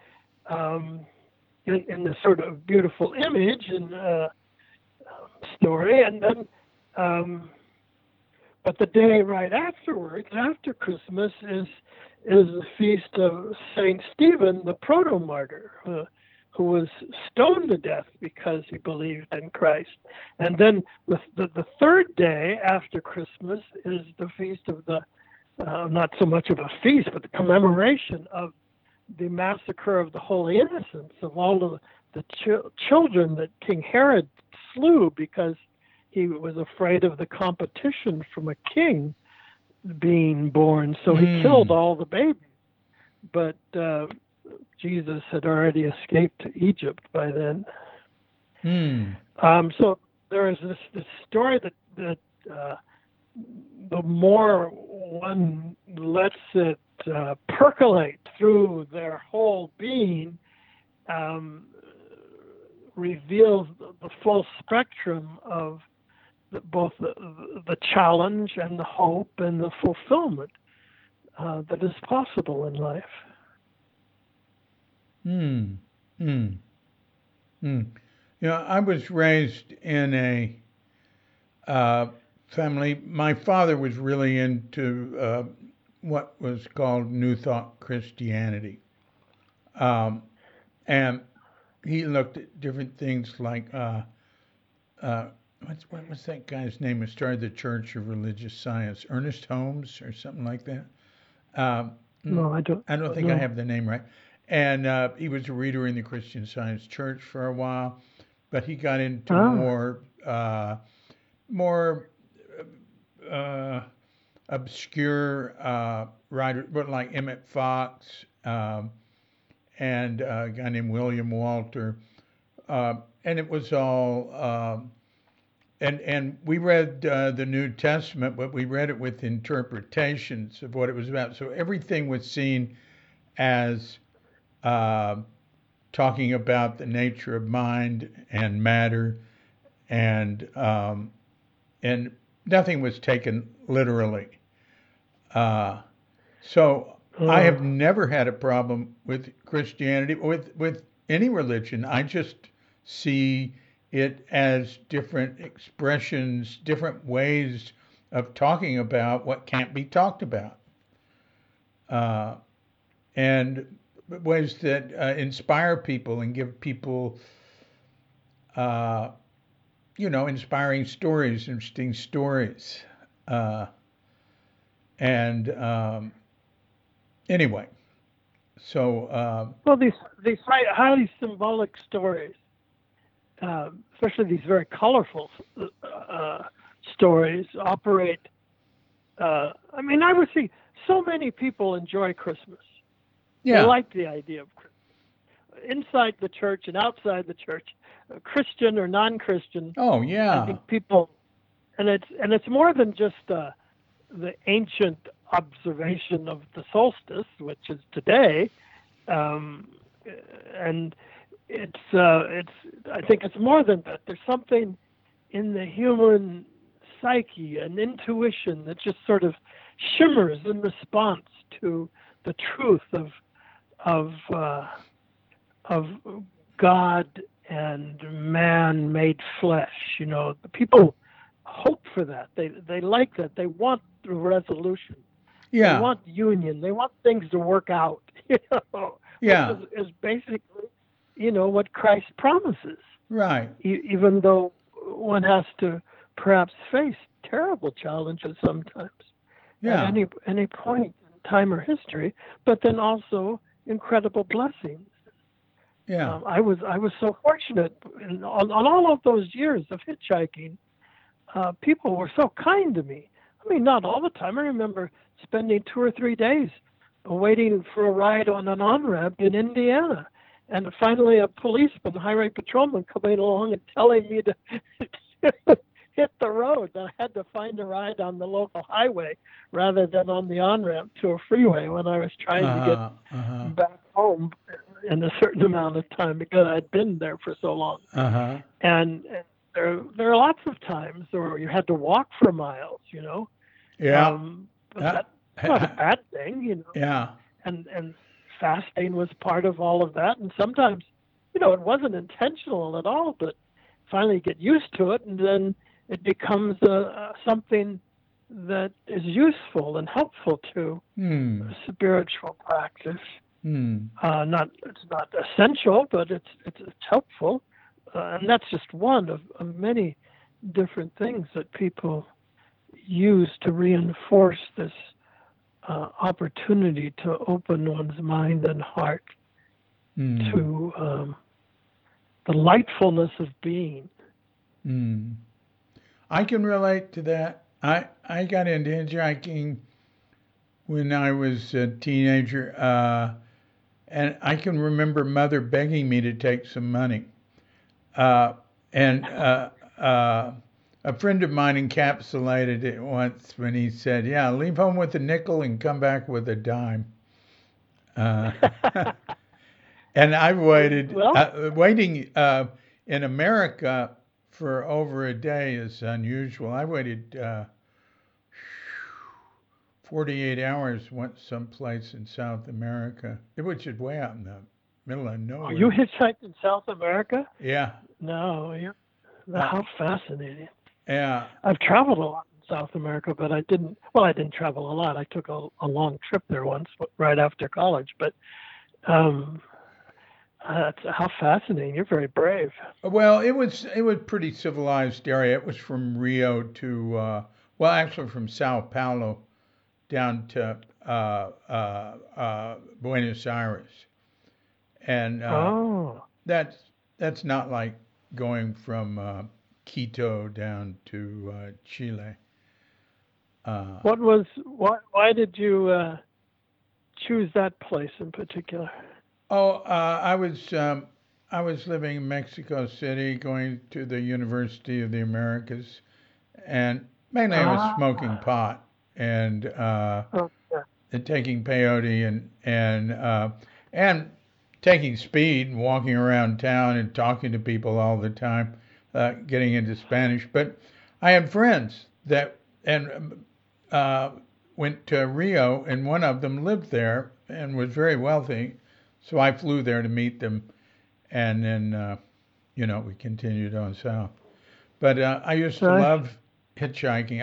B: in this sort of beautiful image and story, and then but the day right afterwards, after Christmas, is the feast of Saint Stephen, the proto-martyr, who was stoned to death because he believed in Christ. And then the third day after Christmas is the feast of the, not so much of a feast, but the commemoration of the massacre of the Holy Innocents, of all of the children that King Herod slew because he was afraid of the competition from a king being born. So he killed all the babies. But Jesus had already escaped to Egypt by then. So there is this story that the more one lets it percolate through their whole being, reveals the full spectrum of both the challenge and the hope and the fulfillment that is possible in life.
A: I was raised in a family. My father was really into what was called New Thought Christianity. And he looked at different things like, what was that guy's name who started the Church of Religious Science? Ernest Holmes or something like that?
B: No, I don't.
A: I don't think I have the name right. And he was a reader in the Christian Science Church for a while, but he got into more obscure writers, but like Emmett Fox and a guy named William Walter, and it was all. And we read the New Testament, but we read it with interpretations of what it was about. So everything was seen as talking about the nature of mind and matter, and nothing was taken literally. So I have never had a problem with Christianity, with any religion. I just see it as different expressions, different ways of talking about what can't be talked about, and ways that inspire people and give people, inspiring stories, interesting stories. Anyway, so
B: well, these highly symbolic stories, especially these very colorful stories, operate. I would see so many people enjoy Christmas.
A: Yeah.
B: They like the idea of Christmas. Inside the church and outside the church, Christian or non-Christian.
A: Oh yeah.
B: I think people, and it's more than just the ancient observation of the solstice, which is today. and it's I think it's more than that. There's something in the human psyche, an intuition that just sort of shimmers in response to the truth of of God and man made flesh. You know, the people hope for that. They like that. They want the resolution. They
A: Yeah.
B: want union. They want things to work out. You know, which
A: Yeah.
B: is basically, you know, what Christ promises.
A: Right.
B: Even though one has to perhaps face terrible challenges sometimes at
A: Yeah.
B: any point in time or history, but then also incredible blessings.
A: Yeah.
B: I was so fortunate on all of those years of hitchhiking. People were so kind to me. I mean, not all the time. I remember spending 2 or 3 days waiting for a ride on an on-ramp in Indiana. And finally, a policeman, highway patrolman, coming along and telling me to hit the road. I had to find a ride on the local highway rather than on the on-ramp to a freeway when I was trying to get
A: Uh-huh. Uh-huh.
B: back home in a certain amount of time because I'd been there for so long.
A: Uh-huh.
B: And there are lots of times where you had to walk for miles, you know.
A: Yeah.
B: But that's not a bad thing, you know.
A: Yeah.
B: And fasting was part of all of that. And sometimes, you know, it wasn't intentional at all, but finally you get used to it, and then it becomes something that is useful and helpful to
A: Hmm.
B: spiritual practice.
A: Hmm.
B: Not it's not essential, but it's helpful, and that's just one of many different things that people use to reinforce this opportunity to open one's mind and heart
A: Hmm.
B: to the lightfulness of being.
A: Hmm. I can relate to that. I got into hitchhiking when I was a teenager, and I can remember mother begging me to take some money. Uh, and a friend of mine encapsulated it once when he said, "Yeah, leave home with a nickel and come back with a dime." Uh, and I waited.
B: Well,
A: Waiting in America for over a day is unusual. I waited 48 hours, went someplace in South America, which is way out in the middle of
B: you
A: nowhere.
B: hitchhiked in South America?
A: Yeah,
B: No,
A: uh,
B: how fascinating.
A: yeah,
B: I've traveled a lot in South America, but I didn't. Well, I didn't travel a lot. I took a long trip there once, right after college. But um, how fascinating! You're very brave.
A: well, it was pretty civilized area. It was from Rio to well, actually from Sao Paulo down to Buenos Aires, and
B: Oh,
A: that's that's not like going from Quito down to Chile. Uh,
B: why did you choose that place in particular?
A: I was living in Mexico City, going to the University of the Americas, and mainly I was smoking
B: Ah,
A: pot and
B: okay.
A: and taking peyote and taking speed and walking around town and talking to people all the time, getting into Spanish. But I had friends that and uh, went to Rio, and one of them lived there and was very wealthy. So I flew there to meet them, and then we continued on south. But I used to
B: Nice.
A: love hitchhiking.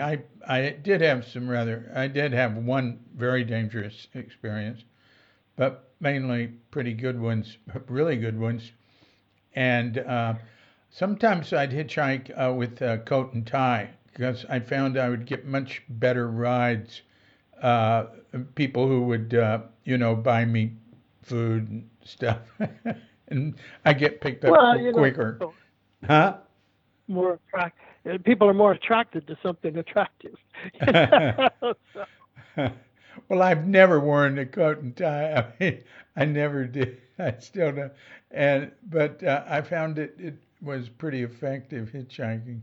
A: I did have one very dangerous experience, but mainly pretty good ones, really good ones. And sometimes I'd hitchhike with coat and tie because I found I would get much better rides. Uh, People who would, buy me food and stuff, and I get picked up
B: Well, you know,
A: quicker. Huh?
B: people are more attracted to something attractive. So,
A: Well, I've never worn a coat and tie. I mean, I never did. I still don't. But I found it was pretty effective hitchhiking.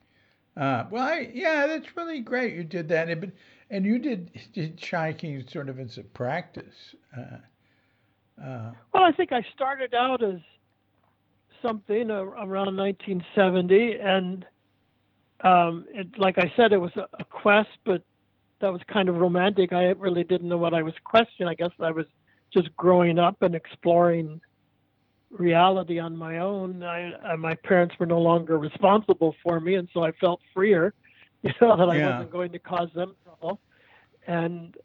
A: Yeah, that's really great. You did that, and you did hitchhiking sort of as a practice.
B: Well, I think I started out as something around 1970, and like I said, it was a quest, but that was kind of romantic. I really didn't know what I was questioning. I guess I was just growing up and exploring reality on my own. My parents were no longer responsible for me, and so I felt freer, that I
A: Yeah.
B: wasn't going to cause them trouble. And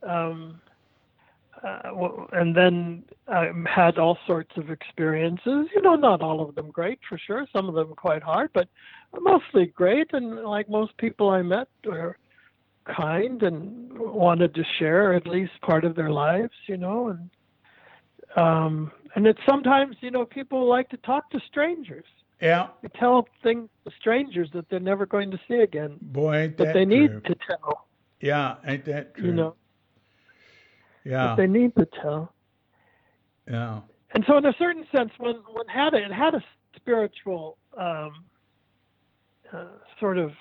B: and then I had all sorts of experiences. Not all of them great for sure. Some of them quite hard, but mostly great. And like most people I met were kind and wanted to share at least part of their lives. And it's sometimes, people like to talk to strangers.
A: Yeah.
B: They tell things to strangers that they're never going to see again,
A: Boy, ain't
B: that they
A: that
B: need
A: true.
B: to tell,
A: Yeah, ain't that
B: you
A: true.
B: know, that
A: Yeah.
B: they need to tell.
A: Yeah.
B: And so, in a certain sense, one had it had a spiritual sort of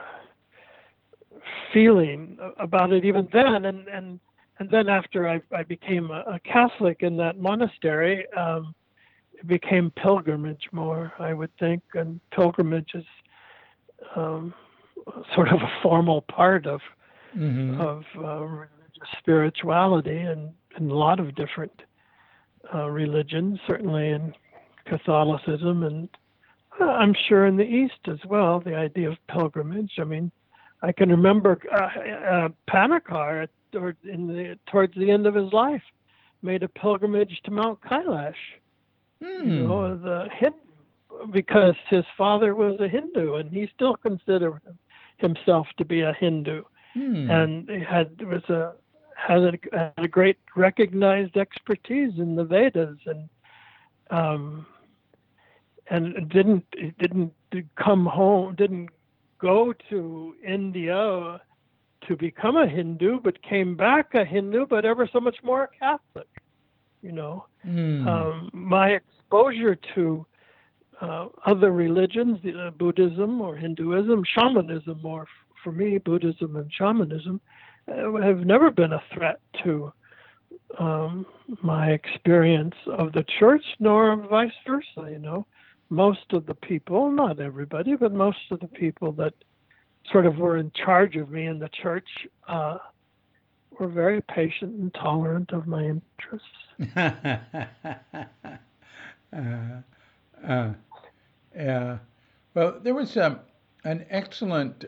B: feeling about it even then, and then after I became a Catholic in that monastery, it became pilgrimage more, I would think, and pilgrimage is um, sort of a formal part of
A: Mm-hmm.
B: religious spirituality, and in a lot of different religions, certainly in Catholicism, and I'm sure in the East as well. The idea of pilgrimage. I mean, I can remember Panikar towards the end of his life made a pilgrimage to Mount Kailash.
A: Hmm.
B: The Hindu, because his father was a Hindu, and he still considered himself to be a Hindu,
A: Hmm.
B: and he had a great recognized expertise in the Vedas, um, and didn't come home, didn't go to India to become a Hindu, but came back a Hindu, but ever so much more Catholic. You know,
A: Hmm.
B: my exposure to other religions, Buddhism or Hinduism, shamanism, more for me, Buddhism and shamanism, have never been a threat to my experience of the church, nor vice versa. Most of the people, not everybody, but most of the people that sort of were in charge of me in the church were very patient and tolerant of my interests.
A: uh, uh, yeah. Well, there was an excellent.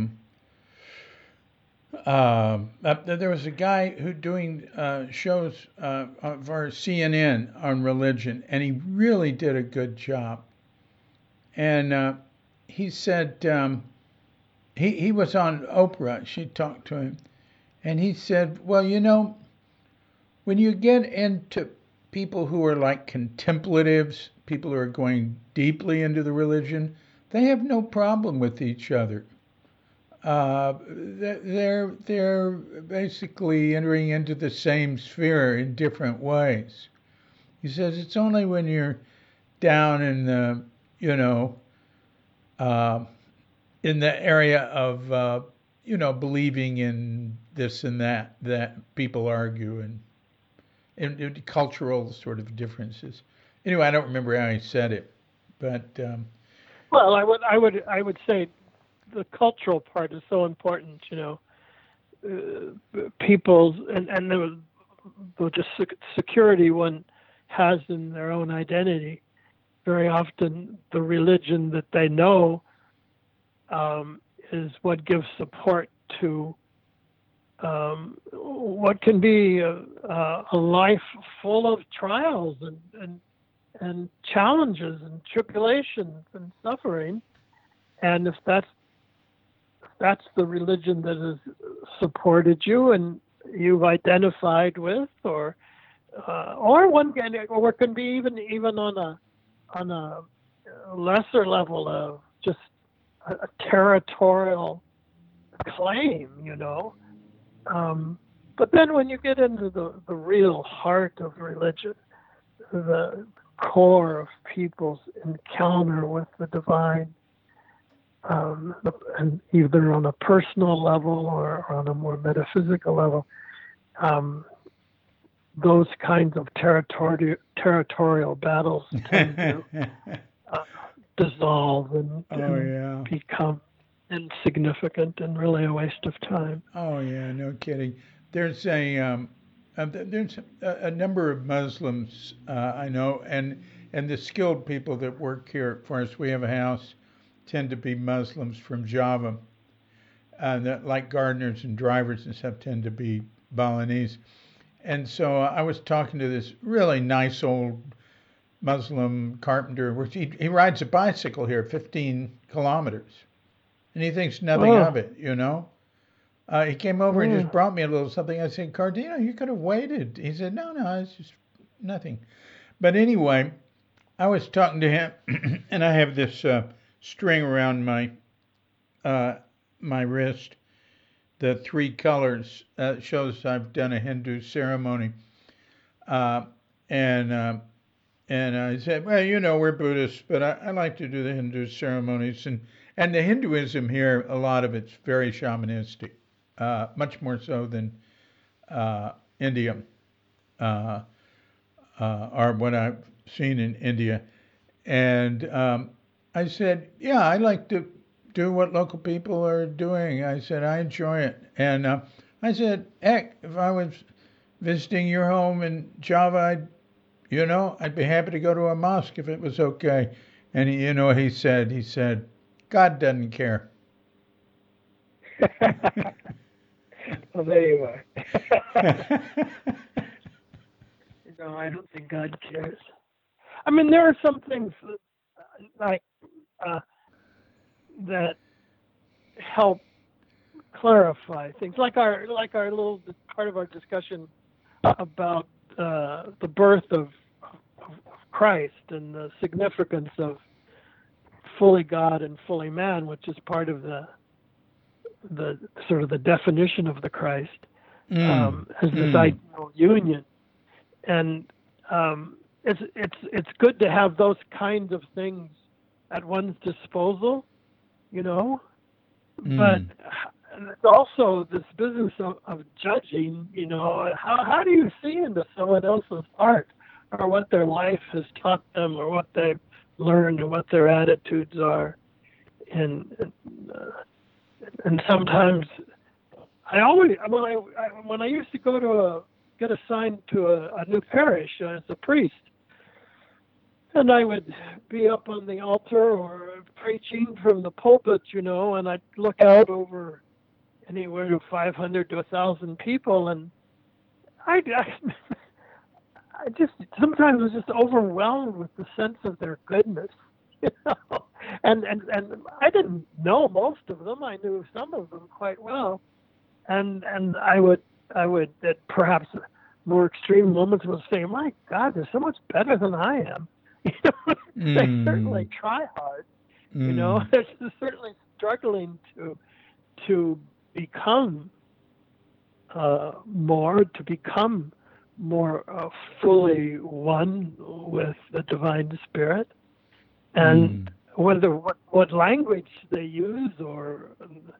A: There was a guy who doing shows for CNN on religion, and he really did a good job. And he said he was on Oprah. She talked to him, and he said, "Well, when you get into people who are like contemplatives, people who are going deeply into the religion, they have no problem with each other. They're basically entering into the same sphere in different ways." He says it's only when you're down in the, you know, uh, in the area of, believing in this and that people argue and cultural sort of differences. Anyway, I don't remember how he said it, but
B: Well, I would say the cultural part is so important. People's and the just security one has in their own identity. Very often, the religion that they know um, is what gives support to what can be a life full of trials and challenges and tribulations and suffering. And if that's the religion that has supported you and you've identified with, or one can, or it can be even on a lesser level of just a territorial claim. But then when you get into the real heart of religion, the core of people's encounter with the divine, and either on a personal level or on a more metaphysical level, um, those kinds of territorial battles tend to uh, dissolve and
A: Oh yeah.
B: become insignificant and really a waste of time.
A: Oh yeah. No kidding. There's there's a number of Muslims I know, and the skilled people that work here for us. We have a house tend to be Muslims from Java, that like gardeners and drivers and stuff tend to be Balinese. And so I was talking to this really nice old Muslim carpenter, which he rides a bicycle here 15 kilometers, and he thinks nothing
B: Oh,
A: of it, you know. He came over and just
B: yeah.
A: brought me a little something. I said, Cardino, you could have waited. He said, no, no, it's just nothing. But anyway, I was talking to him, and I have this string around uh, my wrist. The three colors shows I've done a Hindu ceremony, uh, and I said, well, you know, we're Buddhists, but I like to do the Hindu ceremonies, and the Hinduism here, a lot of it's very shamanistic, much more so than India, uh, or what I've seen in India. And I said, yeah, I like to do what local people are doing. I said, I enjoy it. And I said, heck, if I was visiting your home in Java, I'd be happy to go to a mosque if it was okay. And he said, God doesn't care.
B: Well, there you are. No, I don't think God cares. I mean, there are some things like uh, that help clarify things, like our little part of our discussion about the birth of Christ and the significance of fully God and fully man, which is part of the sort of the definition of the Christ
A: Mm,
B: as this
A: mm,
B: ideal union. And it's good to have those kinds of things at one's disposal, you know. But
A: mm,
B: it's also this business of judging, you know, how do you see into someone else's heart, or what their life has taught them, or what they've learned, or what their attitudes are, and and sometimes I always when I used to go to get assigned to a new parish as a priest, and I would be up on the altar or preaching from the pulpit, you know, and I'd look out over anywhere to 500 to 1,000 people, and I I just sometimes was just overwhelmed with the sense of their goodness, you know. And I didn't know most of them. I knew some of them quite well, and I would at perhaps more extreme moments would say, "My God, they're so much better than I am." You know, they
A: mm,
B: certainly try hard. You know,
A: mm,
B: they're certainly struggling to become to become more fully one with the divine spirit, and
A: mm,
B: whether what language they use, or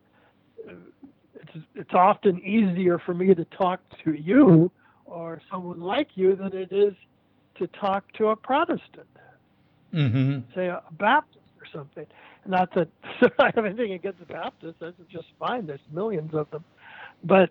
B: it's often easier for me to talk to you or someone like you than it is to talk to a Protestant,
A: mm-hmm.
B: say a Baptist or something. Not that I have anything against Baptists; that's just fine. There's millions of them, but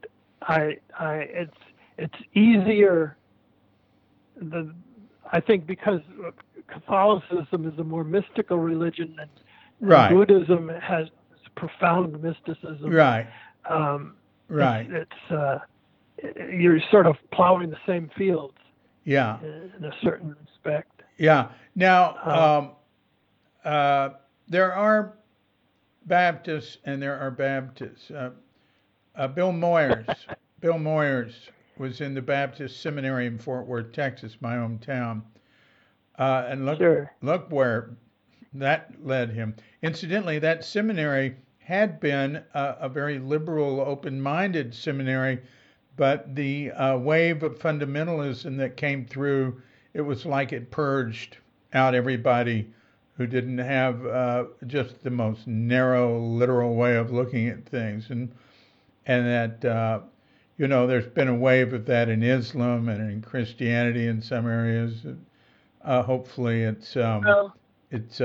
B: it's easier. The I think because Catholicism is a more mystical religion, and
A: Right,
B: Buddhism has profound mysticism.
A: right,
B: Um, it's
A: right.
B: you're sort of plowing the same fields
A: Yeah,
B: in a certain respect.
A: yeah. Now,
B: Um,
A: uh, there are Baptists and there are Baptists. Bill Moyers. Bill Moyers was in the Baptist Seminary in Fort Worth, Texas, my hometown. And
B: sure.
A: look where that led him. Incidentally, that seminary had been a very liberal, open-minded seminary, but the wave of fundamentalism that came through, it was like it purged out everybody who didn't have just the most narrow, literal way of looking at things, and that there's been a wave of that in Islam and in Christianity in some areas. Hopefully,
B: Well,
A: it's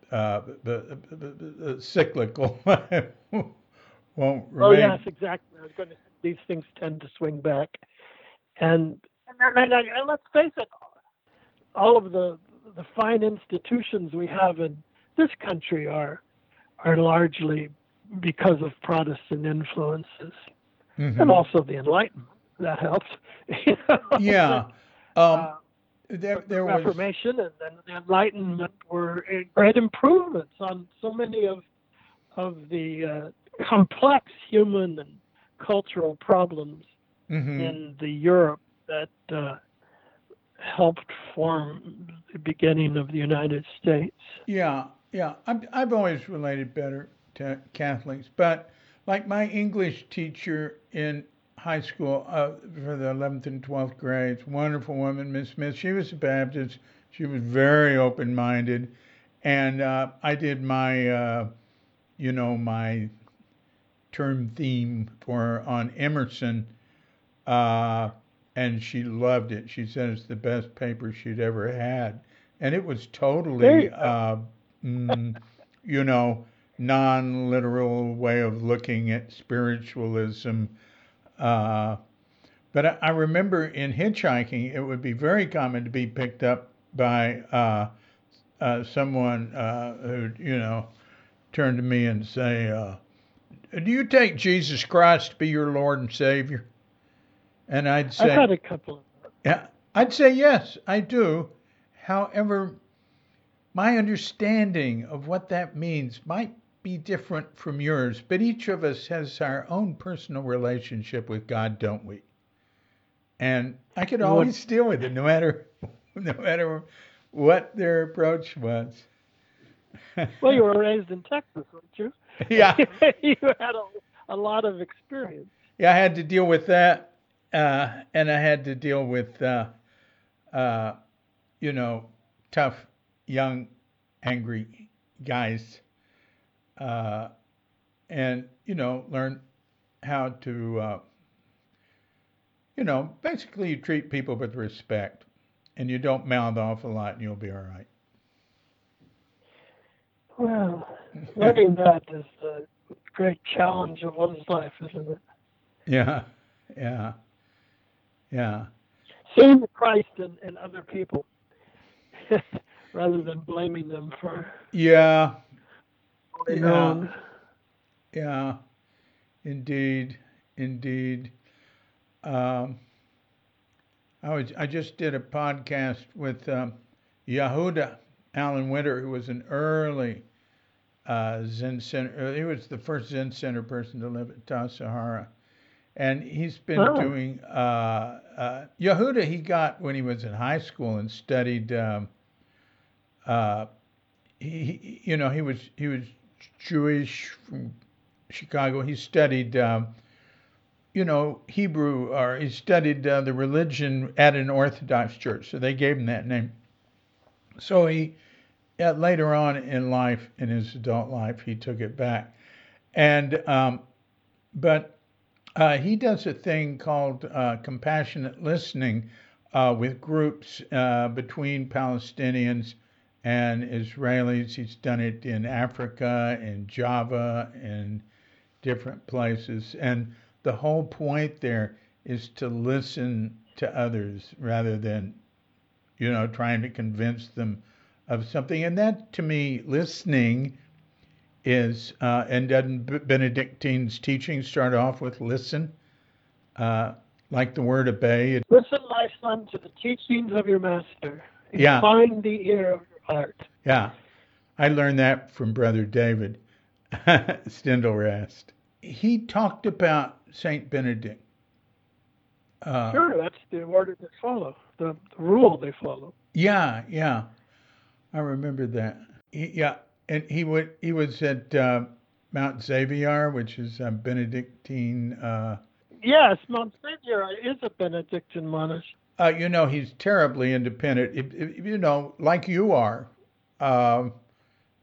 A: cyclical. Won't
B: oh yes,
A: remain.
B: exactly. I was going to. These things tend to swing back, and let's face it, all of the fine institutions we have in this country are largely because of Protestant influences, and
A: Hmm.
B: also the Enlightenment. That helps. You know,
A: Yeah.
B: but,
A: Um,
B: uh,
A: there,
B: but the
A: there was.
B: Reformation and the Enlightenment were great improvements on so many of the complex human and cultural problems
A: Hmm.
B: in the Europe that helped form the beginning of the United States.
A: Yeah, yeah. I've always related better to Catholics, but like my English teacher in high school for the 11th and 12th grades, wonderful woman, Miss Smith. She was a Baptist. She was very open-minded, and I did my term theme for her on Emerson, uh, and she loved it. She said it's the best paper she'd ever had, and it was
B: There
A: totally,
B: you go.
A: mm, you know, non-literal way of looking at spiritualism. Uh, but I remember in hitchhiking, it would be very common to be picked up by someone who, turn to me and say, "Do you take Jesus Christ to be your Lord and Savior?" And I'd
B: I've
A: say,
B: had a couple of
A: "Yeah, I'd say yes, I do. However, my understanding of what that means might be different from yours, but each of us has our own personal relationship with God, don't we?" And I could
B: what.
A: always deal with it, no matter what their approach was.
B: Well, you were raised in Texas, weren't you?
A: Yeah,
B: You had a lot of experience.
A: yeah, I had to deal with that, and I had to deal with uh, you know, tough, young, angry guys, uh, and learn how to, basically you treat people with respect, and you don't mouth off a lot, and you'll be all
B: Well,
A: right.
B: learning that is a great challenge of one's life, isn't it?
A: Yeah, yeah, yeah,
B: Seeing the Christ in other people rather than blaming them for
A: yeah,
B: what they
A: yeah,
B: known.
A: yeah. Indeed, indeed. Um, I just did a podcast with Yehuda Allen Winter, who was an early Zen Center. He was the first Zen Center person to live at Ta Sahara, and he's been
B: Oh,
A: doing Yehuda. He got when he was in high school and studied. Uh, he was Jewish from Chicago. He studied. Hebrew, or he studied the religion at an Orthodox church, so they gave him that name. So he, later on in life, in his adult life, he took it back. And but he does a thing called compassionate listening with groups between Palestinians and Israelis. He's done it in Africa, in Java, in different places. And the whole point there is to listen to others rather than, trying to convince them of something. And that, to me, listening is, and doesn't Benedictine's teaching start off with listen? Uh, like the word obey.
B: listen, my son, to the teachings of your master.
A: Yeah,
B: Incline the ear of your heart.
A: yeah. I learned that from Brother David Steindl-Rast. He talked about Saint Benedict. Uh,
B: Sure, that's the order they follow, the rule they follow.
A: yeah, yeah. I remember that. Yeah, and he was at Mount Xavier, which is a Benedictine.
B: Yes, Mount Savior is a Benedictine monastery.
A: He's terribly independent. Like you are, um,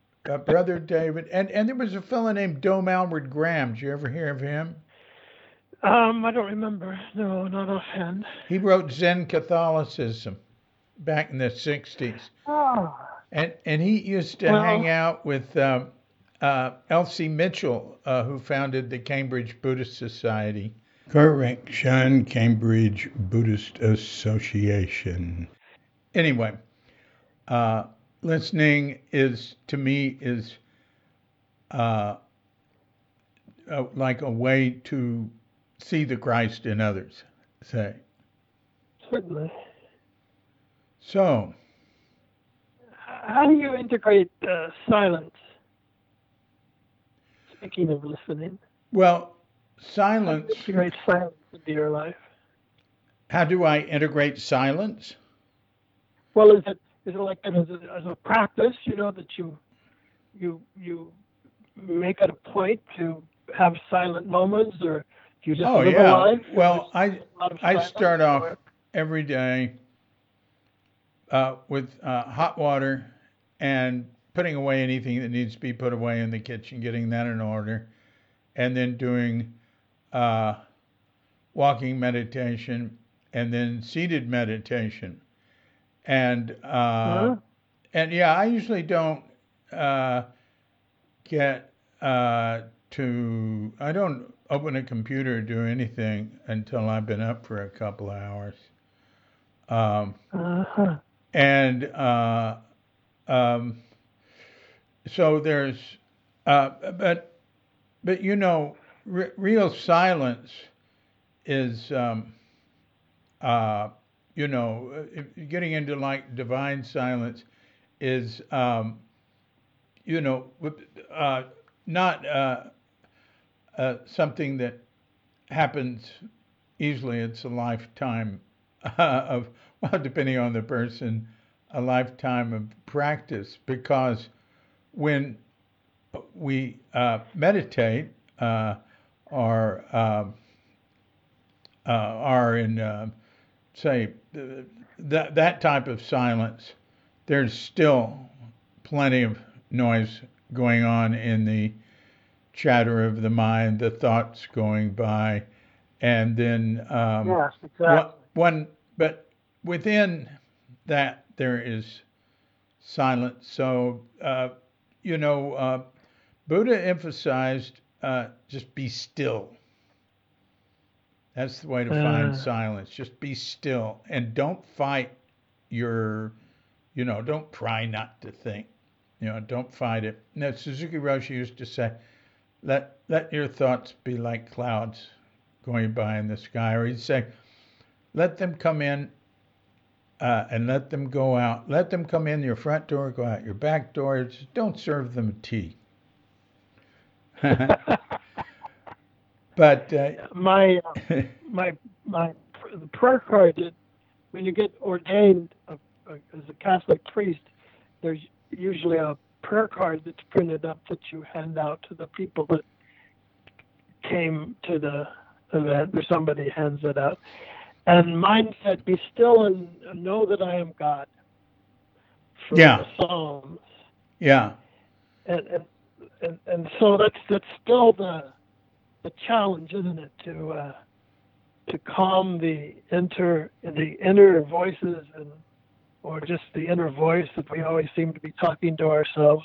A: Brother David. And there was a fellow named Dome Alward Graham. Did you ever hear of him?
B: I don't remember. No, not offhand.
A: He wrote Zen Catholicism back in the 60s.
B: Oh,
A: And he used to hang
B: well,
A: out with Elsie Mitchell, who founded the Cambridge Buddhist Society. Correction, Cambridge Buddhist Association. Anyway, uh, listening is, to me, is uh, like a way to see the Christ in others, say.
B: certainly.
A: So,
B: How do you integrate silence? Speaking of listening,
A: well,
B: how do you
A: silence,
B: integrate silence into your life?
A: how do I integrate silence?
B: Well, is it like as a practice? You know that you make it a point to have silent moments, or do you just
A: Oh
B: live a
A: yeah.
B: life in which
A: Well, I
B: there's a lot of
A: I
B: silence?
A: start off
B: Or
A: every day with hot water and putting away anything that needs to be put away in the kitchen, getting that in order, and then doing uh, walking meditation and then seated meditation. And
B: huh?
A: yeah, I usually don't uh, get I don't open a computer or do anything until I've been up for a couple of hours. Um,
B: Uh-huh.
A: and um, so there's, but you know, real silence is, uh, you know, getting into like divine silence is, you know, uh, not something that happens easily. It's a lifetime of, well, depending on the person, a lifetime of practice. Because when we meditate or are in, say, that type of silence, there's still plenty of noise going on in the chatter of the mind, the thoughts going by, and then
B: Yes,
A: what
B: exactly.
A: one, but within that there is silence. So you know, Buddha emphasized just be still. That's the way to find
B: Uh,
A: silence. Just be still and don't fight your, you know, don't try not to think. You know, don't fight it. Now, Suzuki Roshi used to say, let your thoughts be like clouds going by in the sky. Or he'd say, let them come in and let them go out. Let them come in your front door, go out your back door. Just don't serve them tea. But
B: my my my the prayer card that when you get ordained as a Catholic priest, there's usually a prayer card that's printed up that you hand out to the people that came to the event, or somebody hands it out. And mine said, "Be still and know that I am God," from
A: yeah,
B: the Psalms.
A: yeah,
B: And and so that's still the challenge, isn't it, to calm the inner voices, and or just the inner voice that we always seem to be talking to ourselves,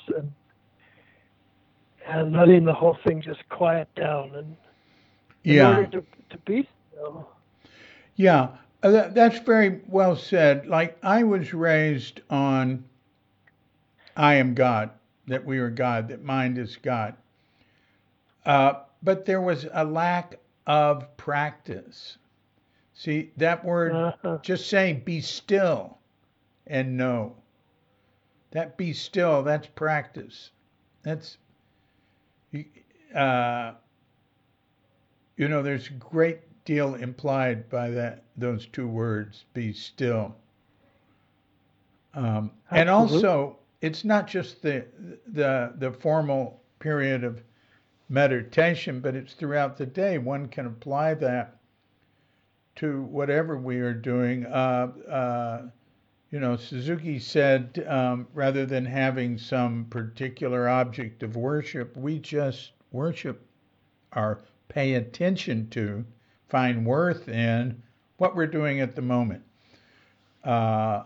B: and letting the whole thing just quiet down, and in order
A: yeah,
B: to be still.
A: yeah. That's very well said. Like I was raised on I am God, that we are God, that mind is God. But there was a lack of practice. See, that word,
B: Uh-huh.
A: just saying be still and know. That be still, that's practice. That's, uh, you know, there's a great deal implied by those two words, be still. And
B: Absolutely.
A: also, it's not just the formal period of meditation, but it's throughout the day. One can apply that to whatever we are doing. You know, Suzuki said rather than having some particular object of worship, we just worship or pay attention to. find worth in what we're doing at the moment. Uh,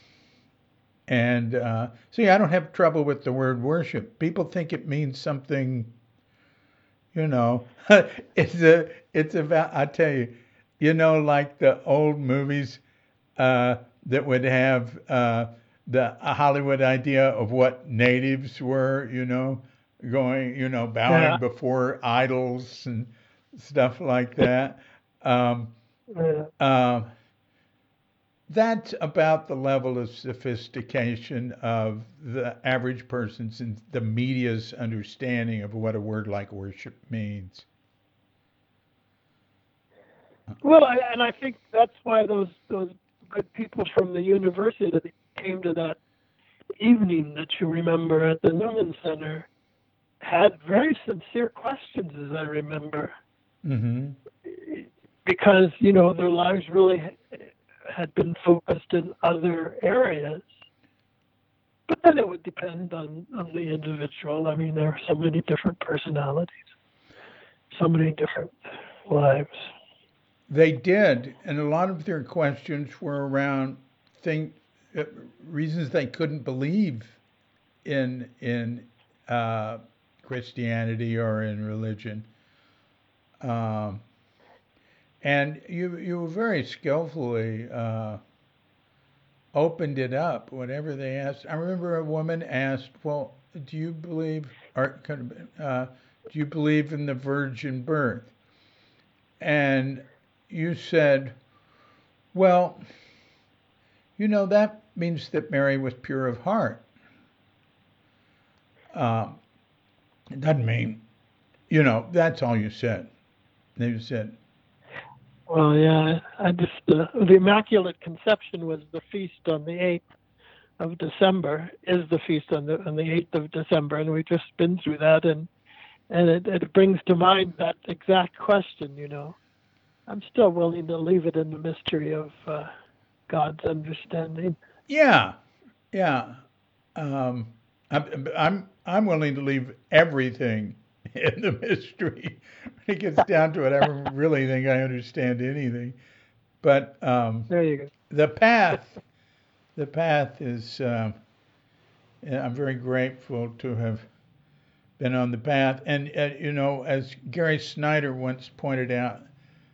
A: and see, I don't have trouble with the word worship. People think it means something, you know. It's about. I tell you, like the old movies that would have the Hollywood idea of what natives were, going,
B: Yeah.
A: bowing before idols and stuff like that. Um,
B: Yeah.
A: uh, that's about the level of sophistication of the average person's and the media's understanding of what a word like worship means.
B: Well, and I think that's why those good people from the university that came to that evening that you remember at the Newman Center had very sincere questions, as I remember,
A: Mm-hmm.
B: because their lives really had been focused in other areas. But then it would depend on the individual. I mean, there are so many different personalities, so many different lives.
A: They did, and a lot of their questions were around thing, uh, reasons they couldn't believe in uh, Christianity or in religion. Um, and you very skillfully opened it up. Whatever they asked, I remember a woman asked, "Well, do you believe or do you believe in the virgin birth?" And you said, "Well, that means that Mary was pure of heart. Um, it doesn't mean, that's all you said." You said,
B: Well, yeah, I just the Immaculate Conception was the feast on the 8th of December. Is the feast on the 8th of December, and we've just been through that, and it brings to mind that exact question. I'm still willing to leave it in the mystery of God's understanding.
A: yeah, yeah. Um, I'm willing to leave everything in the mystery. When it gets down to it, I don't really think I understand anything. But
B: There you go.
A: the path, the path is. Yeah, I'm very grateful to have been on the path. And as Gary Snyder once pointed out,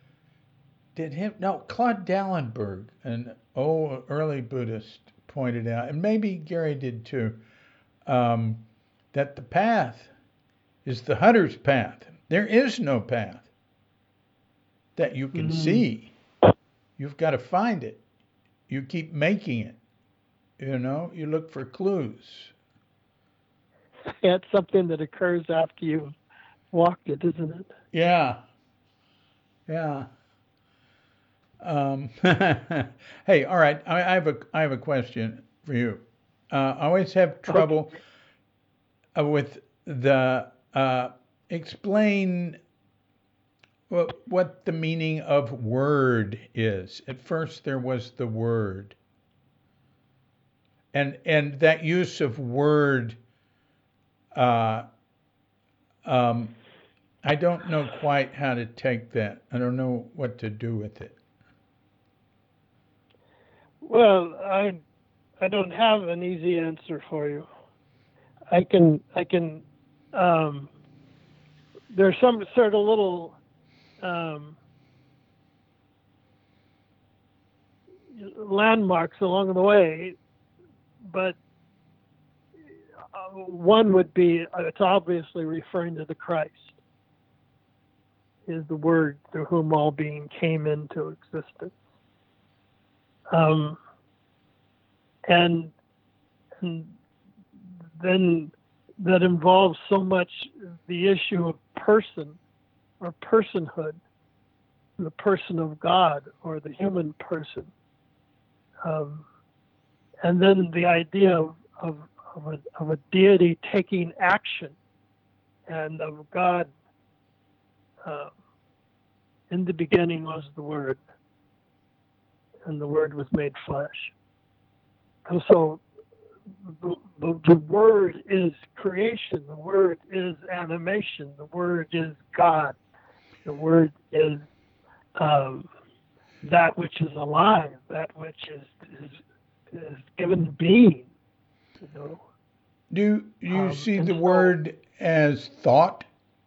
A: Claude Dallenberg, an old early Buddhist, pointed out, and maybe Gary did too, um, that the path is the hunter's path. There is no path that you can
B: Mm.
A: see. You've got to find it. You keep making it. You look for clues.
B: Yeah, it's something that occurs after you've walked it, isn't it?
A: Yeah, yeah. Hey, all right. I have a question for you. I always have trouble
B: Okay.
A: with the explain what the meaning of word is. At first, there was the word, and that use of word. Uh, um, I don't know quite how to take that. I don't know what to do with it.
B: Well, I don't have an easy answer for you. I can um, there's some sort of little um, landmarks along the way, but one would be it's obviously referring to the Christ, is the Word through whom all being came into existence, um, and, and then that involves so much the issue of person or personhood, the person of God or the human person. Um, and then the idea of a deity taking action and of God. Uh, in the beginning was the Word, and the Word was made flesh. And so the Word is creation, the Word is animation, the Word is God, the Word is um, that which is alive, that which is given being. You know,
A: Do you see
B: and
A: the
B: so
A: word as thought?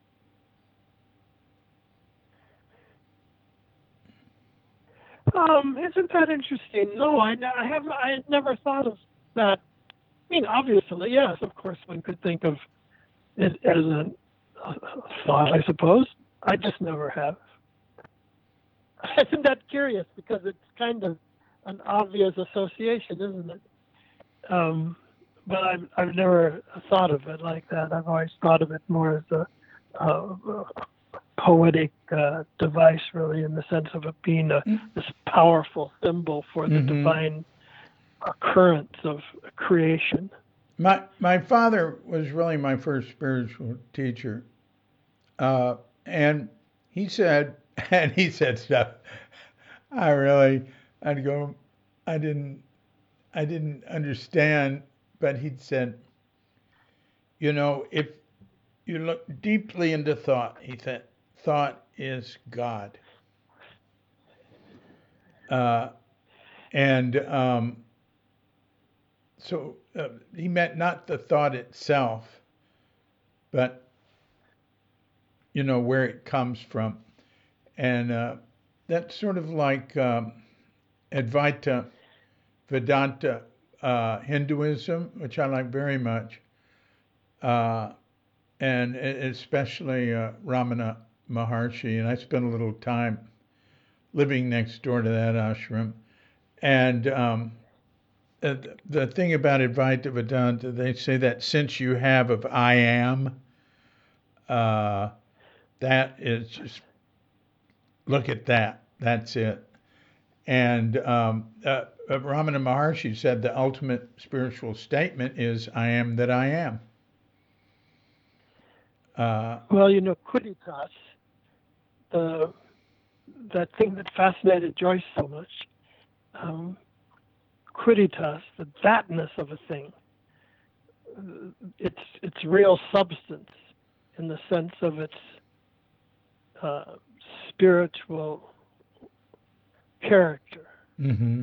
B: isn't that interesting? No, I had never thought of that. I mean, obviously, yes, of course, one could think of it as a thought, I suppose. I just never have. Isn't that curious? Because it's kind of an obvious association, isn't it? Um, but I've never thought of it like that. I've always thought of it more as a poetic device, really, in the sense of it being this powerful symbol for the
A: Mm-hmm.
B: divine occurrence of creation.
A: My father was really my first spiritual teacher, uh, and he said, and he said stuff. I really, I'd go, I didn't, I didn't understand, but he'd said, if you look deeply into thought, he said, thought is God, uh, and so he meant not the thought itself, but where it comes from. And that's sort of like Advaita Vedanta Hinduism, which I like very much, uh, and especially Ramana Maharshi. And I spent a little time living next door to that ashram. And the thing about Advaita Vedanta, they say that sense you have of I am, uh, that is just, look at that. That's it. And Ramana Maharshi said the ultimate spiritual statement is, I am that I am.
B: Well, Quidditas, the that thing that fascinated Joyce so much, um, Quidditas, the thatness of a thing, its real substance in the sense of its uh, spiritual character.
A: Mm-hmm.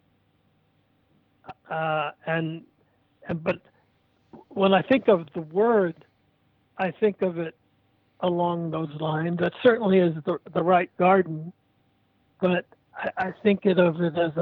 B: But when I think of the word, I think of it along those lines. That certainly is the right garden, but I think of it as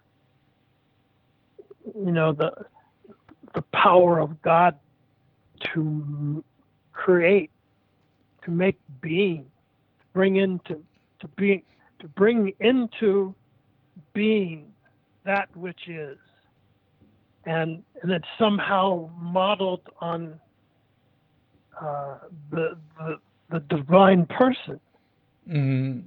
B: the power of God to create, to make being, bring into to being, to bring into being that which is, and it's somehow modeled on uh, the, the the divine person.
A: Mm-hmm.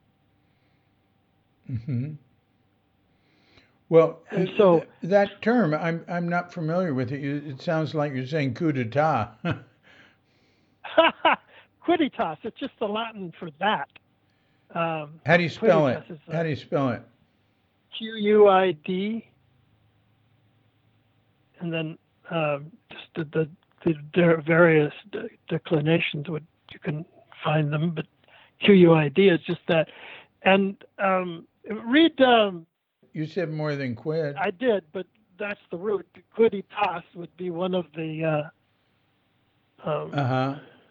A: Mm-hmm. Well,
B: And so
A: that term, I'm not familiar with it. It sounds like you're saying coup d'état.
B: Quidditas, it's just the Latin for that.
A: How do you spell it?
B: Quidditas is
A: How do you spell it?
B: Quid, and then just the various declinations. You can find them, but Quid is just that. And read.
A: You said more than quid.
B: I did, but that's the root. Quidditas would be one of the.
A: Uh-huh.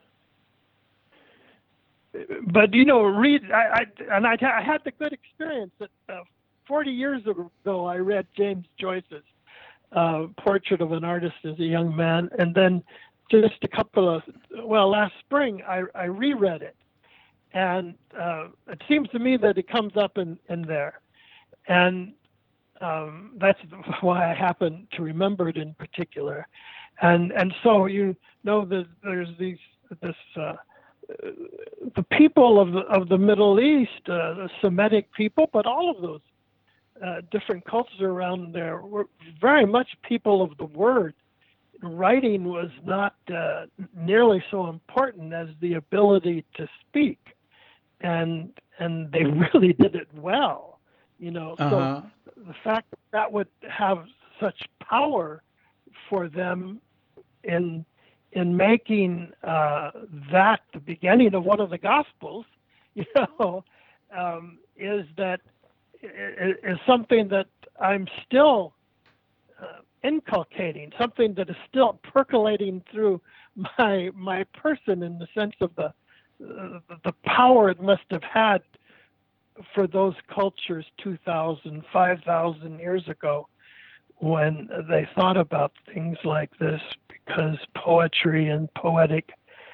B: But read. I had the good experience that 40 years ago I read James Joyce's Portrait of an Artist as a Young Man, and then just last spring I reread it, and it seems to me that it comes up in there, and that's why I happen to remember it in particular, and so that there's this. The people of the Middle East, the Semitic people, but all of those different cultures around there were very much people of the word. Writing was not nearly so important as the ability to speak, and they really did it well.
A: Uh-huh.
B: So the fact that would have such power for them in making that the beginning of one of the Gospels, you know, is that is something that I'm still inculcating, something that is still percolating through my person, in the sense of the power it must have had for those cultures 2,000, 5,000 years ago, when they thought about things like this, because poetry and poetic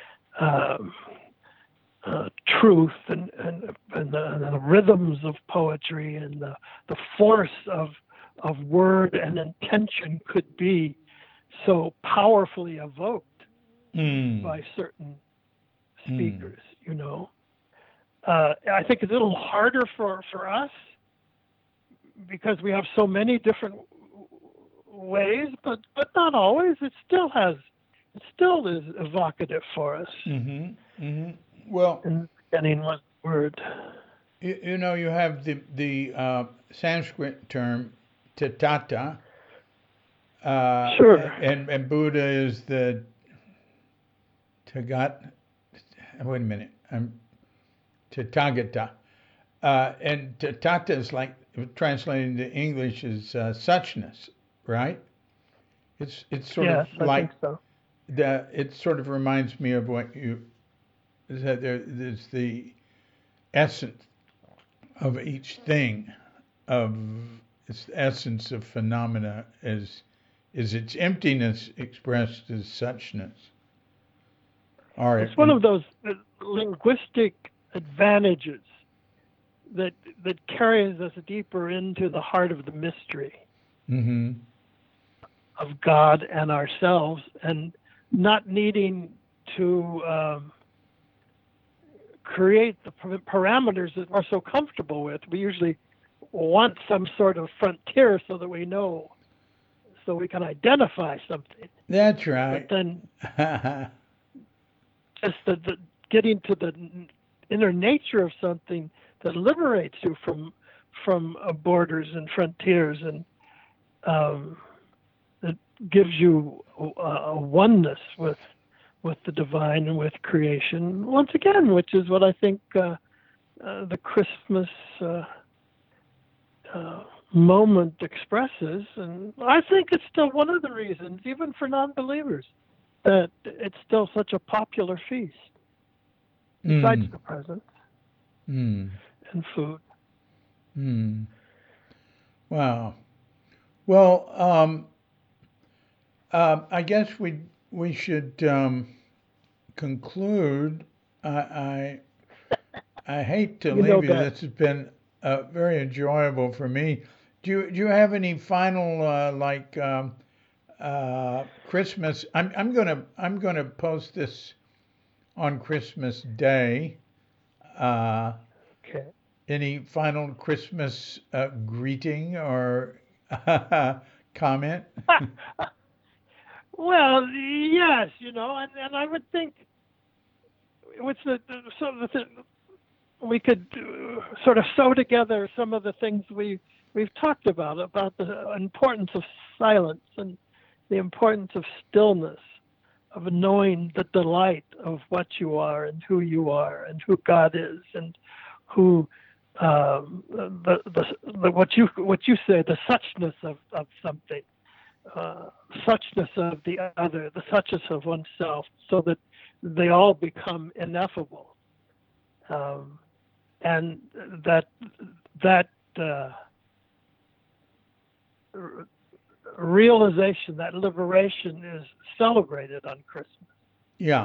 B: truth and the rhythms of poetry and the force of word and intention could be so powerfully evoked by certain speakers, you know. I think it's a little harder for us because we have so many different ways, but not always. It still is evocative for us.
A: Well,
B: In getting one word.
A: you know, you have the Sanskrit term Tathata,
B: Sure.
A: and Buddha is the Tagat. Wait a minute, I'm Tathagata, and Tathata is like translated into English is suchness, right? It's sort of
B: Yes, I
A: like
B: think so.
A: it sort of reminds me of what you said. There's the essence of each thing, of its essence of phenomena is its emptiness expressed as suchness. All right.
B: It's one of those linguistic advantages that carries us deeper into the heart of the mystery of God and ourselves, and not needing to create the parameters that we're so comfortable with. We usually want some sort of frontier so that we know, so we can identify something.
A: That's right.
B: But then just the getting to the inner nature of something that liberates you from borders and frontiers, and that gives you a oneness with the divine and with creation. Once again, which is what I think the Christmas moment expresses, and I think it's still one of the reasons, even for non-believers, that it's still such a popular feast, besides the presents and food.
A: Wow. Well, I guess we should conclude. I hate to leave you. This has been very enjoyable for me. Do you have any final Christmas? I'm gonna post this on Christmas Day.
B: Okay.
A: Any final Christmas greeting or comment?
B: Well, yes, you know, and I would think what's we could sort of sew together some of the things we've talked about the importance of silence and the importance of stillness, of knowing the delight of what you are and who God is, and who what you say, the suchness of something, suchness of the other, the suchness of oneself, so that they all become ineffable, and that realization, that liberation, is celebrated on Christmas.
A: Yeah.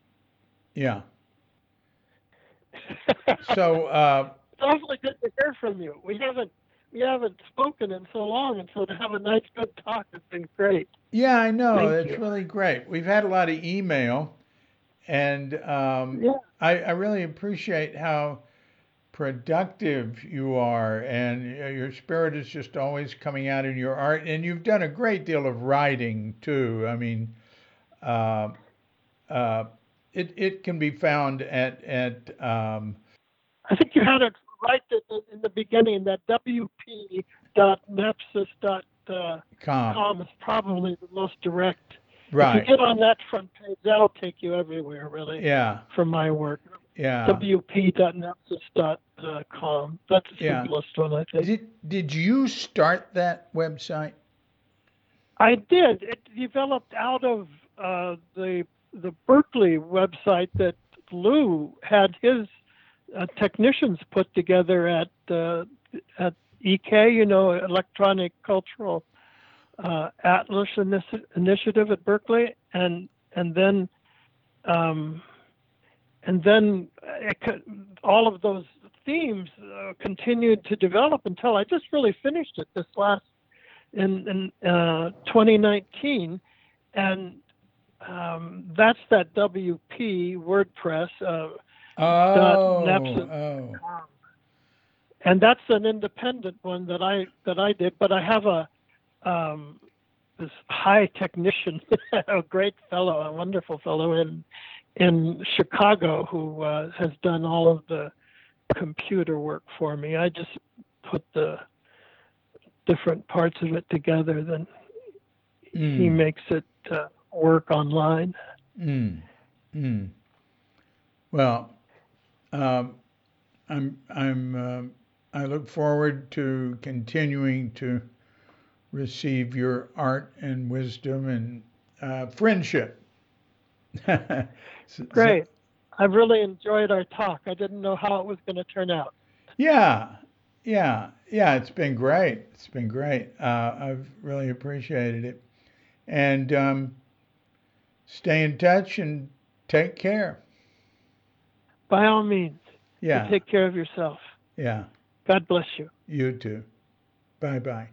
A: So
B: it's awfully good to hear from you. We haven't spoken in so long, and so to have a nice, good talk has been great.
A: Yeah, I know.
B: Thank
A: It's
B: you.
A: really great. We've had a lot of email, and I really appreciate how productive you are, and your spirit is just always coming out in your art, and you've done a great deal of writing too. I mean, it can be found at
B: I think you had it right in the beginning, that wp.nepsis.com is probably the most direct.
A: right.
B: If you get on that front page, that'll take you everywhere, really.
A: Yeah.
B: For my work.
A: Yeah.
B: wp.nepsis.com. Art.com. That's the
A: Yeah.
B: simplest one, I think.
A: Did you start that website?
B: I did. It developed out of the Berkeley website that Lou had his technicians put together at EK, Electronic Cultural Atlas Initiative at Berkeley, and then all of those themes continued to develop until I just really finished it this last in 2019, and that's that WP WordPress .nepsis,
A: Oh.
B: and that's an independent one that I did. But I have this high technician, a great fellow, a wonderful fellow in Chicago who has done all of the computer work for me. I just put the different parts of it together, then he makes it work online.
A: Well, I look forward to continuing to receive your art and wisdom and friendship.
B: Great. I've really enjoyed our talk. I didn't know how it was going to turn out.
A: Yeah. It's been great. It's been great. I've really appreciated it. And stay in touch and take care.
B: By all means.
A: Yeah.
B: You take care of yourself.
A: Yeah.
B: God bless you.
A: You too. Bye-bye.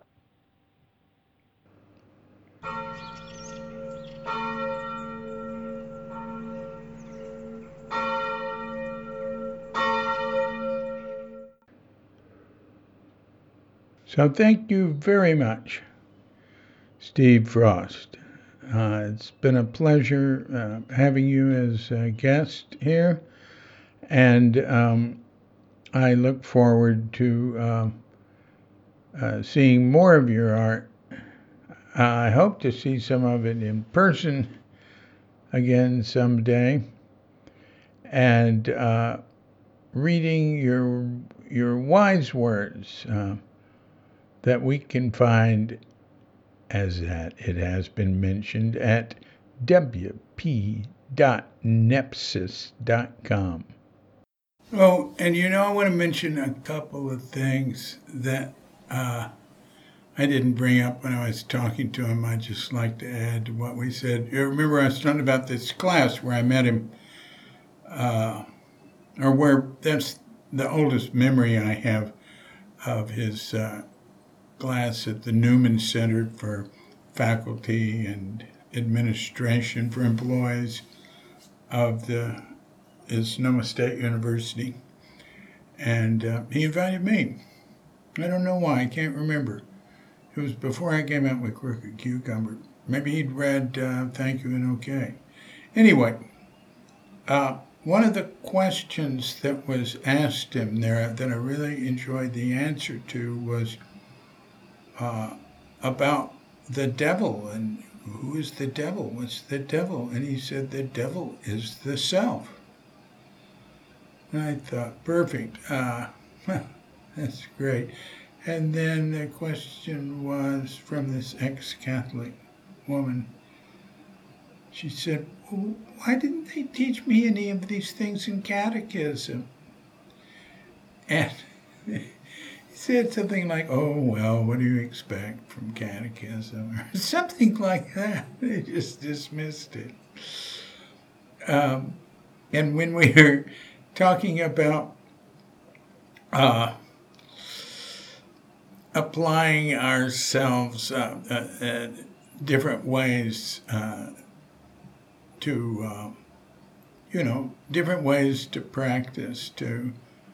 A: So thank you very much, Steve Frost. It's been a pleasure having you as a guest here, and I look forward to seeing more of your art. I hope to see some of it in person again someday, and reading your wise words that we can find, as that it has been mentioned, at wp.nepsis.com. Oh, and I want to mention a couple of things that I didn't bring up when I was talking to him. I'd just like to add to what we said. You remember I was talking about this class where I met him, or where that's the oldest memory I have of his class at the Newman Center for Faculty and Administration for Employees of the Sonoma State University. And he invited me. I don't know why, I can't remember. It was before I came out with Crooked Cucumber. Maybe he'd read Thank You and Okay. Anyway, one of the questions that was asked him there that I really enjoyed the answer to was about the devil and who is the devil? What's the devil? And he said the devil is the self. And I thought, perfect. That's great. And then the question was from this ex-Catholic woman. She said, well, why didn't they teach me any of these things in catechism? And he said something like, oh, well, what do you expect from catechism? Or something like that. They just dismissed it. And when we were talking about applying ourselves different ways to, different ways to practice, to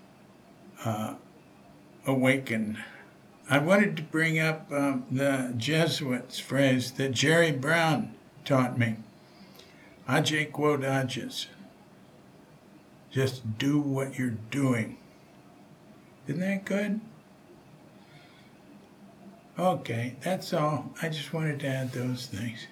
A: awaken. I wanted to bring up the Jesuits' phrase that Jerry Brown taught me. Age quod ages. Just do what you're doing. Isn't that good? Okay, that's all. I just wanted to add those things.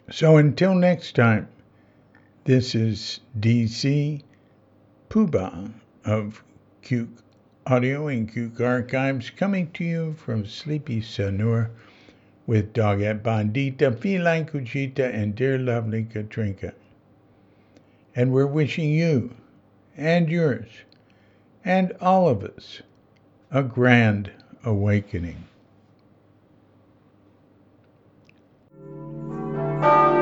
A: So until next time, this is DC Puba of Cuke Audio and Cuke Archives coming to you from Sleepy Sanur with Dogette Bandita, Feline Cuchita, and dear lovely Katrinka. And we're wishing you and yours and all of us a grand awakening.